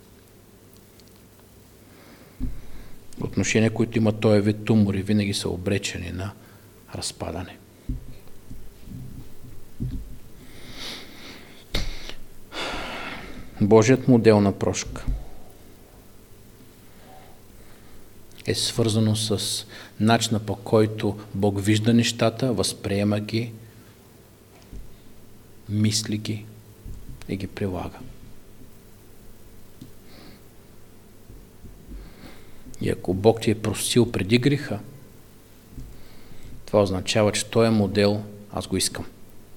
Отношения, които имат този вид тумори, винаги са обречени на разпадане. Божият модел на прошка е свързано с начина, по който Бог вижда нещата, възприема ги, мисли ги и ги прилага. И ако Бог ти е простил преди греха, това означава, че този модел аз го искам.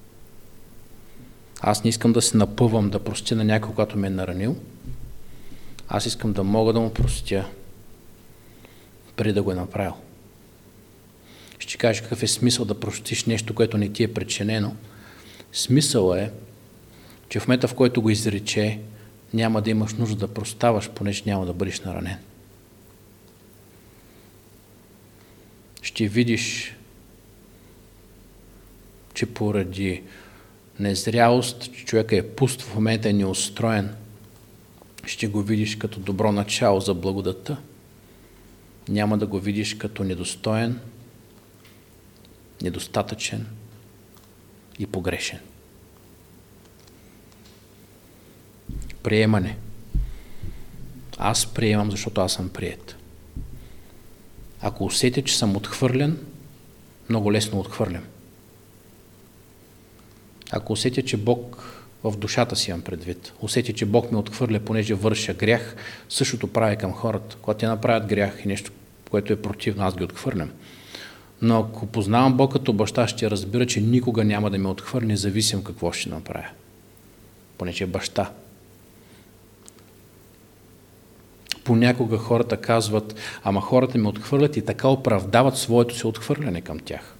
Аз не искам да се напъвам да простя на някой, когато ме е наранил. Аз искам да мога да му простя преди да го е направил. Ще кажа какъв е смисъл да простиш нещо, което не ти е причинено. Смисъл е, че в момента, в който го изрече, няма да имаш нужда да прощаваш, понеже няма да бъдеш наранен. Ще видиш, че поради незрялост, че човека е пуст, в момента е неустроен, ще го видиш като добро начало за благодата. Няма да го видиш като недостоен, недостатъчен и погрешен. Приемане. Аз приемам, защото аз съм приет. Ако усетя, че съм отхвърлен, много лесно отхвърлям. Ако усетя, че Бог в душата си имам предвид, усетя, че Бог ме отхвърля, понеже върша грях, същото прави към хората. Когато те направят грях и нещо, което е противно, аз ги отхвърлям. Но ако познавам Бог като баща, ще разбира, че никога няма да ме отхвърли, независимо какво ще направя. Понеже е баща. Понякога хората казват, ама хората ме отхвърлят и така оправдават своето си отхвърляне към тях.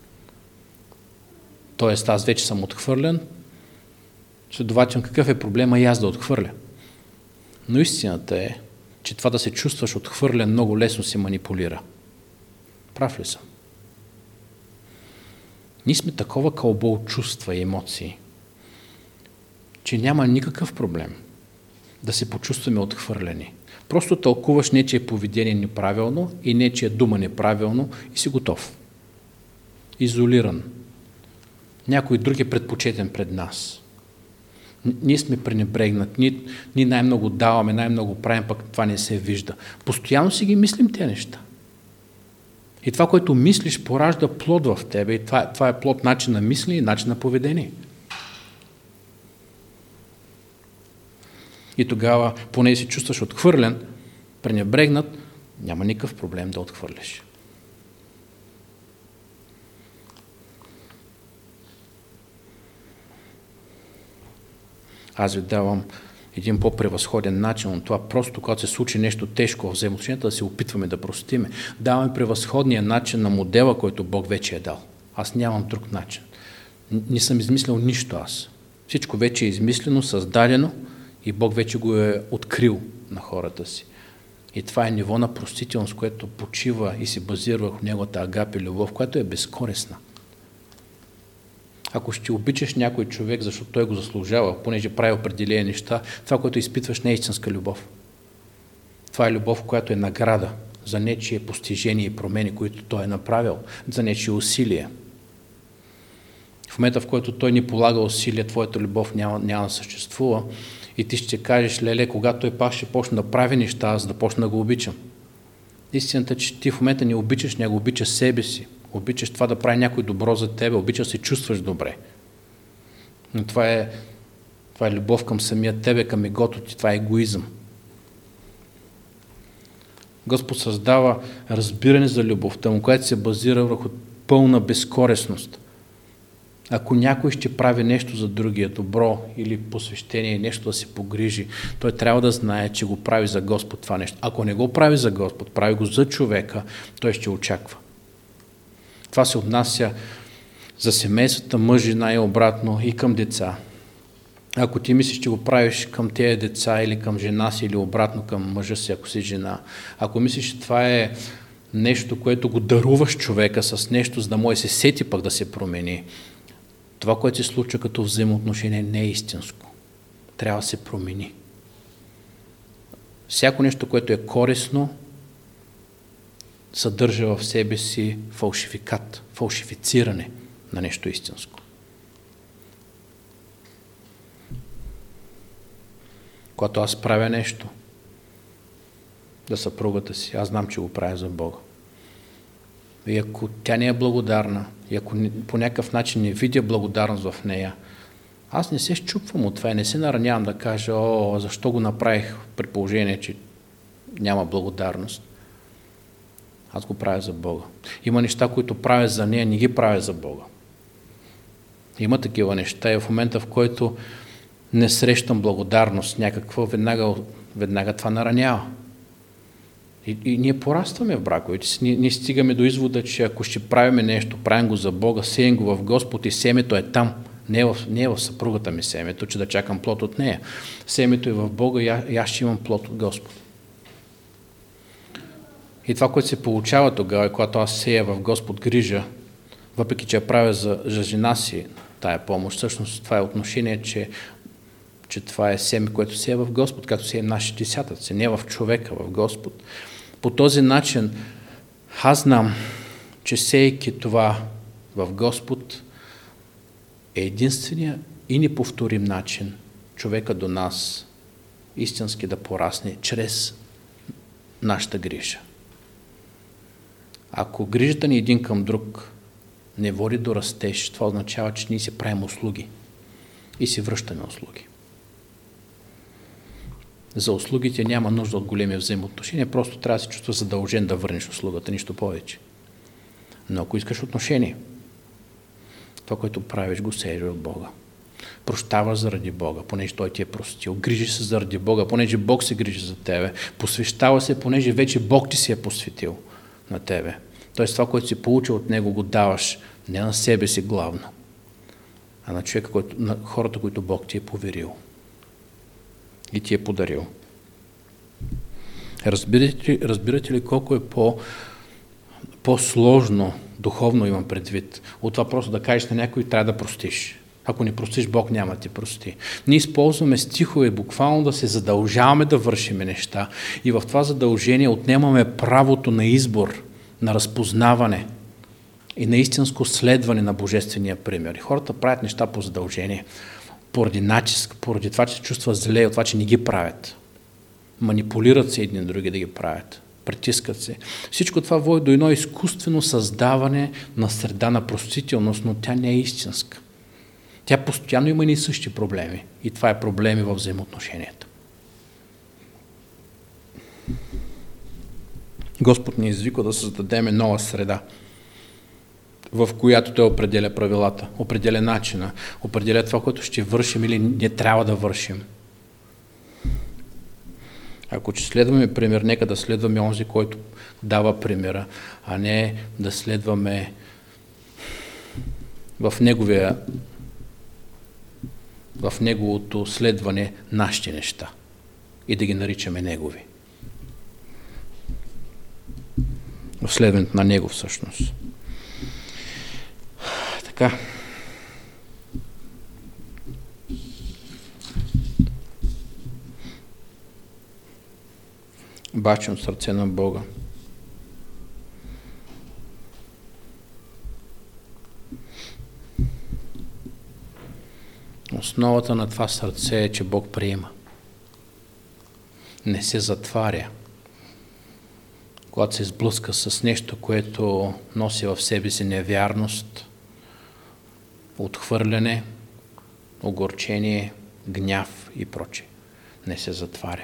Тоест, аз вече съм отхвърлен, следователно какъв е проблема и аз да отхвърля. Но истината е, че това да се чувстваш отхвърлен много лесно се манипулира. Прав ли съм? Ние сме такова кълбо от чувства и емоции, че няма никакъв проблем да се почувстваме отхвърлени. Просто тълкуваш нечие поведение неправилно и нечия дума неправилно и си готов. Изолиран. Някой друг е предпочетен пред нас. Ние сме пренебрегнат, ние, ние най-много даваме, най-много правим, пък това не се вижда. Постоянно си ги мислим тези неща. И това, което мислиш, поражда плод в тебе. И това, това е плод начин на мисли и начин на поведение. И тогава, поне си чувстваш отхвърлен, пренебрегнат, няма никакъв проблем да отхвърлиш. Аз ви давам един по-превъзходен начин, но това просто, когато се случи нещо тежко в взаимоотношенията, да се опитваме да простиме. Даваме превъзходния начин на модела, който Бог вече е дал. Аз нямам друг начин. Не съм измислил нищо аз. Всичко вече е измислено, създадено и Бог вече го е открил на хората си. И това е ниво на простителност, което почива и се базира върху неговата агапи любов, която е безкорисна. Ако ще обичаш някой човек, защото той го заслужава, понеже прави определени неща, това, което изпитваш, не е истинска любов. Това е любов, която е награда за нечие постижения и промени, които той е направил, за нечие усилия. В момента, в който той ни полага усилия, твоята любов няма, няма да съществува и ти ще кажеш, леле, когато той пак ще почне да прави неща, за да почне да го обичам. Истината е, че ти в момента не обичаш него, обичаш себе си. Обичаш това да прави някой добро за тебе, обичаш да се чувстваш добре. Но това е, това е любов към самия тебе, към егото ти, това е егоизъм. Господ създава разбиране за любовта му, което се базира върху пълна безкорисност. Ако някой ще прави нещо за другия, добро или посвещение, нещо да се погрижи, той трябва да знае, че го прави за Господ това нещо. Ако не го прави за Господ, прави го за човека, той ще очаква. Това се отнася за семействата, мъж, жена и обратно и към деца. Ако ти мислиш, че го правиш към тези деца или към жена си, или обратно към мъжа си, ако си жена, ако мислиш, че това е нещо, което го даруваш човека с нещо, за да може се сети пък да се промени, това, което се случва като взаимоотношение, не е истинско. Трябва да се промени. Всяко нещо, което е корисно, съдържа в себе си фалшификат, фалшифициране на нещо истинско. Когато аз правя нещо за съпругата си, аз знам, че го правя за Бога. И ако тя не е благодарна, и ако по някакъв начин не видя благодарност в нея, аз не се счупвам от това и не се наранявам да кажа, о, защо го направих при положение, че няма благодарност. Аз го правя за Бога. Има неща, които правя за нея, не ги правя за Бога. Има такива неща и в момента, в който не срещам благодарност някаква, веднага, веднага това наранява. И, и ние порастваме в браковете си. Ние, ние стигаме до извода, че ако ще правим нещо, правим го за Бога, сеем го в Господ и семето е там. Не е в, не е в съпругата ми семето, че да чакам плод от нея. Семето е в Бога и, и аз ще имам плод от Господ. И това, което се получава тогава, когато аз сея в Господ грижа, въпреки че я правя за, за жена си тая помощ, всъщност това е отношение, че, че това е семе, което сея в Господ, както сеем наши десятъци, не в човека, в Господ. По този начин аз знам, че сейки това в Господ е единствения и неповторим начин човека до нас истински да порасне чрез нашата грижа. Ако грижата ни един към друг не води до растеж. Това означава, че ние си правим услуги и си връщаме услуги. За услугите няма нужда от големи взаимоотношения, просто трябва да се чувства задължен да върнеш услугата, нищо повече. Но ако искаш отношение, това, което правиш, го сееш от Бога. Прощаваш заради Бога, понеже Той ти е простил. Грижиш се заради Бога, понеже Бог се грижи за тебе. Посвещава се, понеже вече Бог ти си е посветил на тебе. Тоест това, което си получил от Него, го даваш не на себе си главно, а на човека, който, на хората, които Бог ти е поверил и ти е подарил. Разбирате, разбирате ли колко е по, по-сложно, духовно имам предвид, от това просто да кажеш на някой, трябва да простиш. Ако не простиш, Бог няма да ти прости. Ние използваме стихове буквално да се задължаваме да вършиме неща и в това задължение отнемаме правото на избор, на разпознаване и на истинско следване на божествения пример. И хората правят неща по задължение, поради натиск, поради това, че се чувстват зле, от това, че не ги правят. Манипулират се едни други да ги правят. Притискат се. Всичко това води до едно изкуствено създаване на среда на простителност, но тя не е истинска. Тя постоянно има и същи проблеми. И това е проблеми във взаимоотношенията. Господ ни извиква да създадем нова среда, в която Той определя правилата, определя начина, определя това, което ще вършим или не трябва да вършим. Ако ще следваме пример, нека да следваме онзи, който дава примера, а не да следваме в неговия в неговото следване нашите неща и да ги наричаме негови. В следването на него всъщност. Така. Бачено сърце на Бога. Основата на това сърце е, че Бог приема. Не се затваря. Когато се сблъска с нещо, което носи в себе си невярност, отхвърляне, огорчение, гняв и прочее. Не се затваря.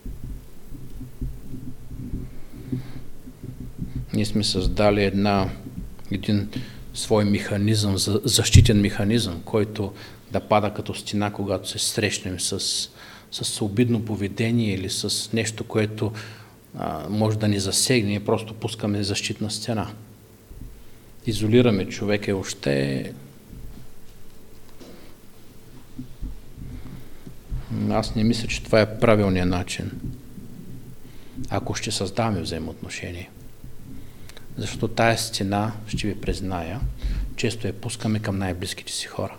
Ние сме създали една, един свой механизъм, защитен механизъм, който да пада като стена, когато се срещнем с, с обидно поведение или с нещо, което а, може да ни засегне, и просто пускаме защитна стена. Изолираме човека и още. Аз не мисля, че това е правилният начин, ако ще създаваме взаимоотношения. Защото тая стена, ще ви призная, често я пускаме към най-близките си хора.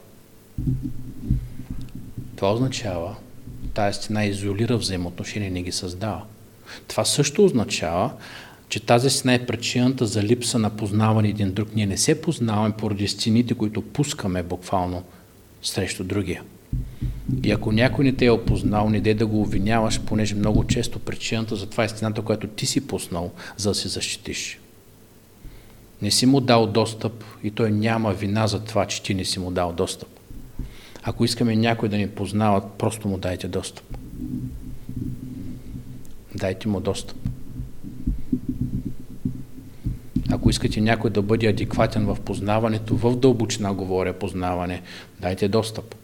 Това означава, тая стена изолира взаимоотношения, не ги създава. Това също означава, че тази стена е причината за липса на познаване един друг. Ние не се познаваме поради стените, които пускаме буквално срещу другия. И ако някой не те е опознал, не дай да го обвиняваш, понеже много често причината за това е стената, която ти си пуснал, за да се защитиш. Не си му дал достъп и той няма вина за това, че ти не си му дал достъп. Ако искаме някой да ни познава, просто му дайте достъп. Дайте му достъп. Ако искате някой да бъде адекватен в познаването, в дълбочина говоря познаване, дайте достъп.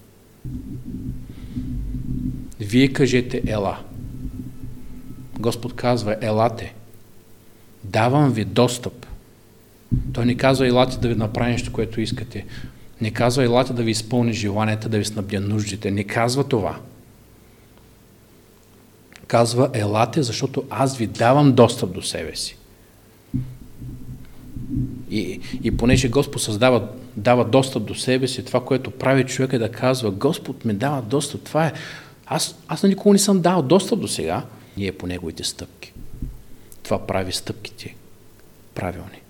Вие кажете ела. Господ казва елате. Давам ви достъп. Той не казва елате да ви направи нещо, което искате. Не казва елате да ви изпълни желанията, да ви снабдя нуждите. Не казва това. Казва елате, защото аз ви давам достъп до себе си. И, и понеже Господ създава, дава достъп до себе си, това, което прави човек е да казва, Господ ми дава достъп, това е. Аз, аз на никога не съм дал достъп до сега. Ние по неговите стъпки. Това прави стъпките правилни.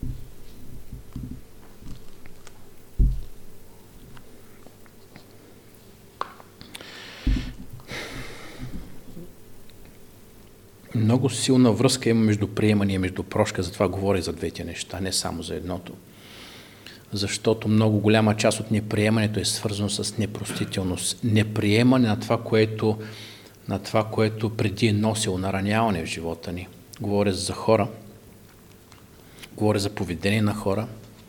Много силна връзка има между приемане и между прошка, затова говоря за двете неща, не само за едното. защото много голяма част от неприемането е свързано с непростителност. Неприемане на това, което, на това, което преди е носило нараняване в живота ни. Говоря за хора, говоря за поведение на хора,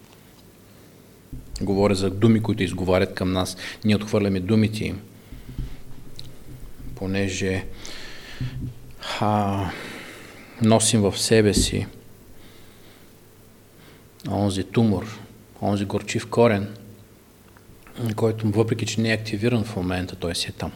говоря за думи, които изговарят към нас. Ние отхвърляме думите им, понеже а, носим в себе си онзи тумор, онзи горчив корен, който въпреки, че не е активиран в момента, той си е там.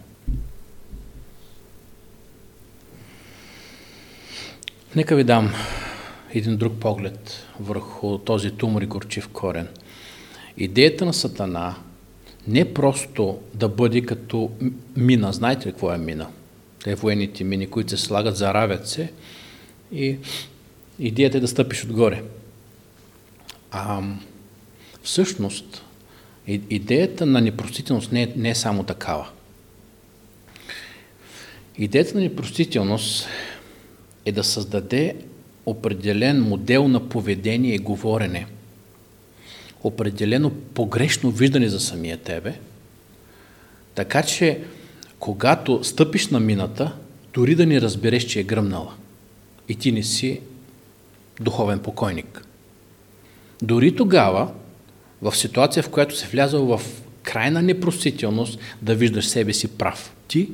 Нека ви дам един друг поглед върху този тумор и горчив корен. Идеята на Сатана не просто да бъде като мина. Знаете ли какво е мина? Те военните мини, които се слагат, заравят се и идеята е да стъпиш отгоре. А, всъщност, идеята на непростителност не е, не е само такава. Идеята на непростителност е да създаде определен модел на поведение и говорене, определено погрешно виждане за самия тебе, така че когато стъпиш на мината, дори да не разбереш, че е гръмнала и ти не си духовен покойник. Дори тогава, в ситуация, в която си влязъл в крайна непростителност, да виждаш себе си прав. Ти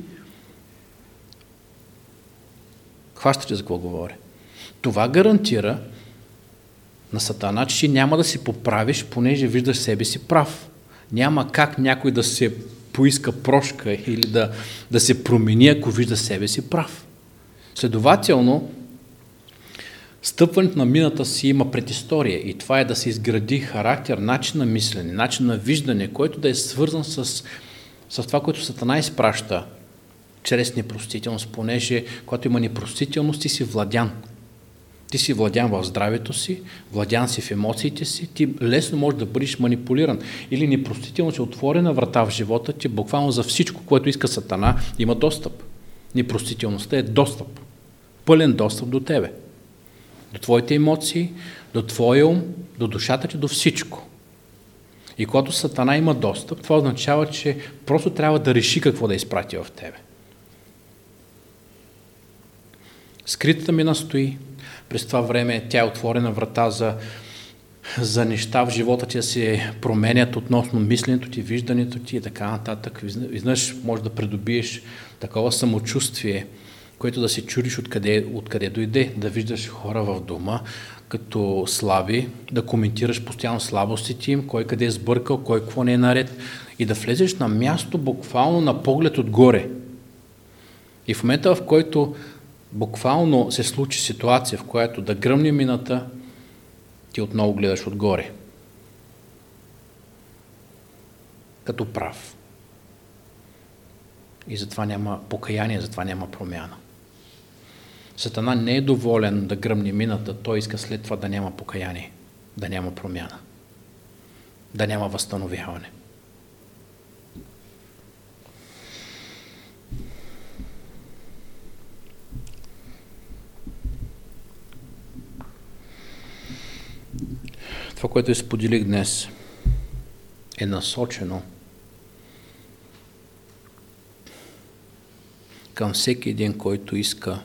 хващате за какво говоря. Това гарантира на Сатана, че няма да си поправиш, понеже виждаш себе си прав. Няма как някой да се поиска прошка или да, да се промени, ако вижда себе си прав. Следователно, стъпването на мината си има предистория и това е да се изгради характер, начин на мислене, начин на виждане, който да е свързан с, с това, което Сатана изпраща чрез непростителност, понеже когато има непростителност, ти си владян. Ти си владян в здравето си, владян си в емоциите си, ти лесно можеш да бъдеш манипулиран. Или непростителност е отворена врата в живота ти, буквално за всичко, което иска Сатана, има достъп. Непростителността е достъп. Пълен достъп до тебе. До твоите емоции, до твоя ум, до душата ти, до всичко. И когато Сатана има достъп, това означава, че просто трябва да реши какво да изпрати в тебе. Скритата мина стои. През това време тя е отворена врата за, за неща в живота ти да се променят относно мисленето ти, виждането ти и така нататък. Изнъж може да придобиеш такова самочувствие, което да се чудиш откъде, откъде дойде, да виждаш хора в дома като слаби, да коментираш постоянно слабостите им, кой къде е сбъркал, кой какво не е наред и да влезеш на място буквално на поглед отгоре. И в момента, в който буквално се случи ситуация, в която да гръмне мината, ти отново гледаш отгоре. Като прав. И затова няма покаяние, затова няма промяна. Сатана не е доволен да гръмне мината, той иска след това да няма покаяние, да няма промяна, да няма възстановяване. Това, което споделих днес, е насочено към всеки един, който иска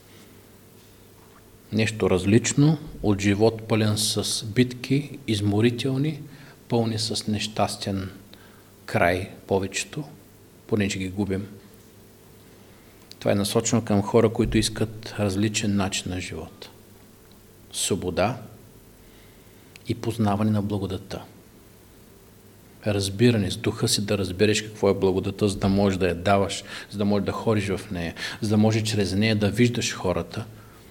нещо различно от живот пълен с битки, изморителни, пълни с нещастен край повечето, понеже ги губим. Това е насочено към хора, които искат различен начин на живот. Свобода и познаване на благодата. Разбиране, с духа си да разбереш какво е благодата, за да можеш да я даваш, за да можеш да ходиш в нея, за да можеш чрез нея да виждаш хората.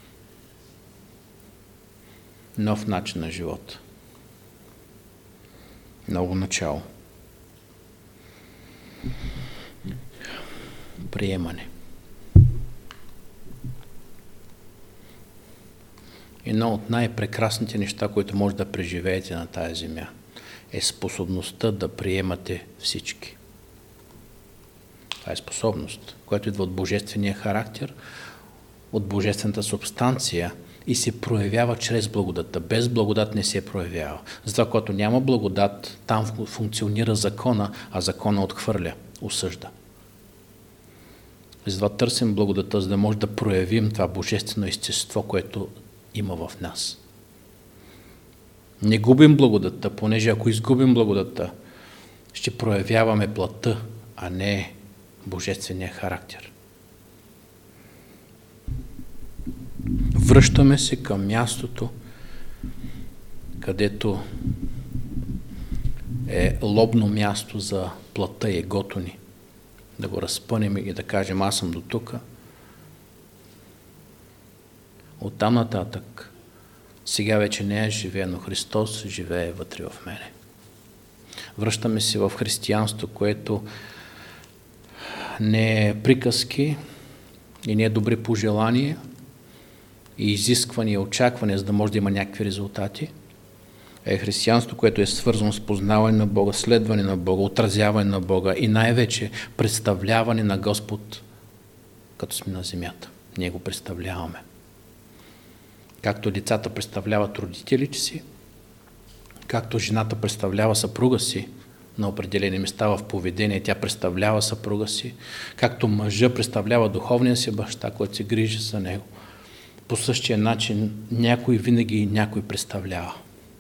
Нов начин на живот. Ново начало. Приемане. Едно от най-прекрасните неща, които може да преживеете на тая земя, е способността да приемате всички. Това е способност, която идва от божествения характер, от божествената субстанция и се проявява чрез благодата. Без благодат не се проявява. Затова, когато няма благодат, там функционира закона, а закона отхвърля, осъжда. Затова търсим благодата, за да може да проявим това божествено естество, което има в нас. Не губим благодата, понеже ако изгубим благодата, ще проявяваме плътта, а не божествения характер. Връщаме се към мястото, където е лобно място за плътта и егото ни. Да го разпънем и да кажем, аз съм до тук. Оттам нататък, сега вече не е живее, но Христос живее вътре в мене. Връщаме се в християнство, което не е приказки и не е добри пожелания и изисквания, очаквания, за да може да има някакви резултати. Е християнство, което е свързано с познаване на Бога, следване на Бога, отразяване на Бога и най-вече представляване на Господ, като сме на земята. Ние го представляваме. Както децата представляват родителите си, както жената представлява съпруга си на определени места в поведение, тя представлява съпруга си, както мъжа представлява духовния си баща, който се грижи за него. По същия начин някой винаги някой представлява.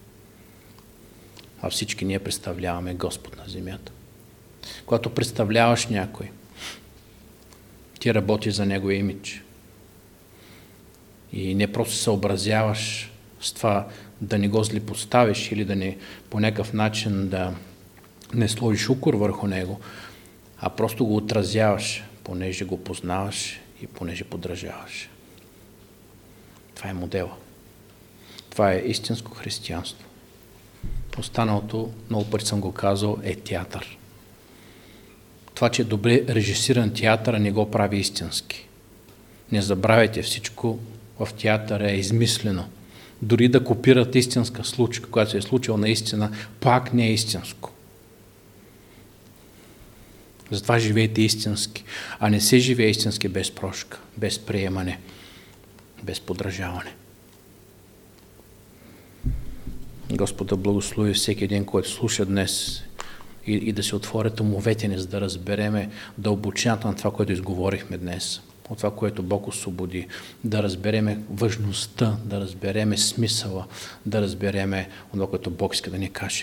А всички ние представляваме Господ на земята. Когато представляваш някой, ти работиш за неговия имидж. И не просто съобразяваш с това да не го злепоставиш или да не по някакъв начин да не сложиш укор върху него, а просто го отразяваш, понеже го познаваш и понеже подражаваш. Това е модела. Това е истинско християнство. Останалото, много пъти съм го казал, е театър. Това, че е добре режисиран театър, не го прави истински. Не забравяйте, всичко в театъра е измислено. Дори да копират истинска случка, която се е случила наистина, пак не е истинско. Затова живейте истински, а не се живее истински без прошка, без приемане, без подражаване. Господ да благослови всеки един, който слуша днес и, и да се отворят умовете ни, за да разбереме дълбочината на това, което изговорихме днес, от това, което Бог освободи, да разбереме важността, да разбереме смисъла, да разбереме това, което Бог иска да ни каже.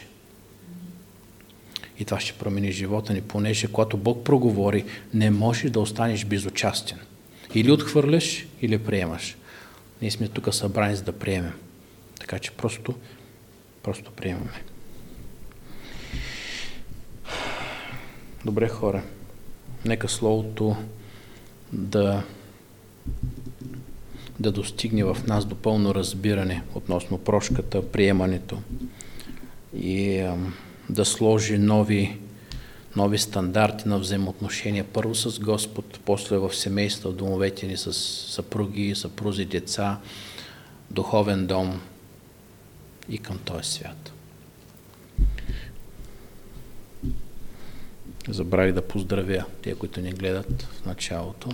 И това ще промени живота ни, понеже когато Бог проговори, не можеш да останеш безучастен. Или отхвърляш, или приемаш. Ние сме тук събрани, за да приемем. Така че просто, просто приемаме. Добре, хора. Нека Словото да, да достигне в нас до пълно разбиране относно прошката, приемането и ам, да сложи нови, нови стандарти на взаимоотношения. Първо с Господ, после в семейства, в домовете ни с съпруги, съпрузи, деца, духовен дом и към този свят. Забрави да поздравя тия, които ни гледат в началото.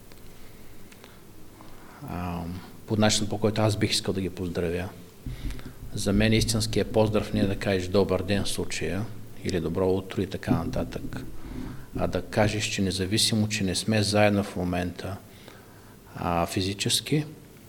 А, по начин, по който аз бих искал да ги поздравя. За мен истинският поздрав не е да кажеш добър ден в случая или добро утро и така нататък, а да кажеш, че независимо, че не сме заедно в момента, а физически,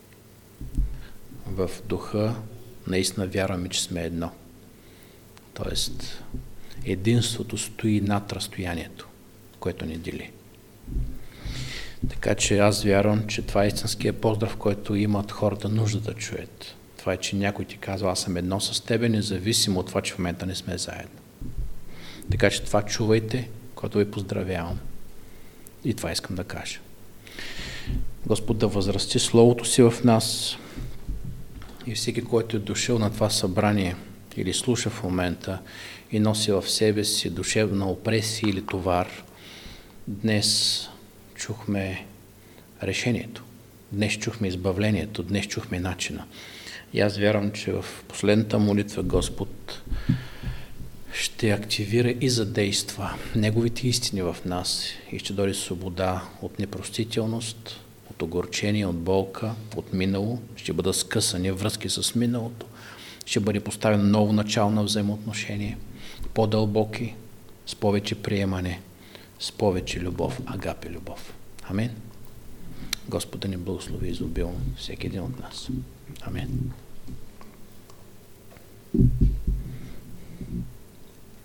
в духа, наистина вярваме, че сме едно. Тоест, единството стои над разстоянието, което ни дели. Така че аз вярвам, че това е истинският поздрав, който имат хората нужда да чуят. Това е, че някой ти казва, аз съм едно с тебе, независимо от това, че в момента не сме заедно. Така че това чувайте, когато ви поздравявам. И това искам да кажа. Господ да възрасти Словото си в нас и всеки, който е дошъл на това събрание или слуша в момента и носи в себе си душевна опресия или товар, днес чухме решението. Днес чухме избавлението, днес чухме начина. И аз вярвам, че в последната молитва Господ ще активира и задейства Неговите истини в нас и ще дойде свобода от непростителност, от от огорчение, от болка, от минало. Ще бъдат скъсани връзки с миналото. Ще бъде поставено ново начало на взаимоотношение, по-дълбоки, с повече приемане, с повече любов, агапе любов. Амин. Господ да ни благослови изобилно всеки един от нас. Амин.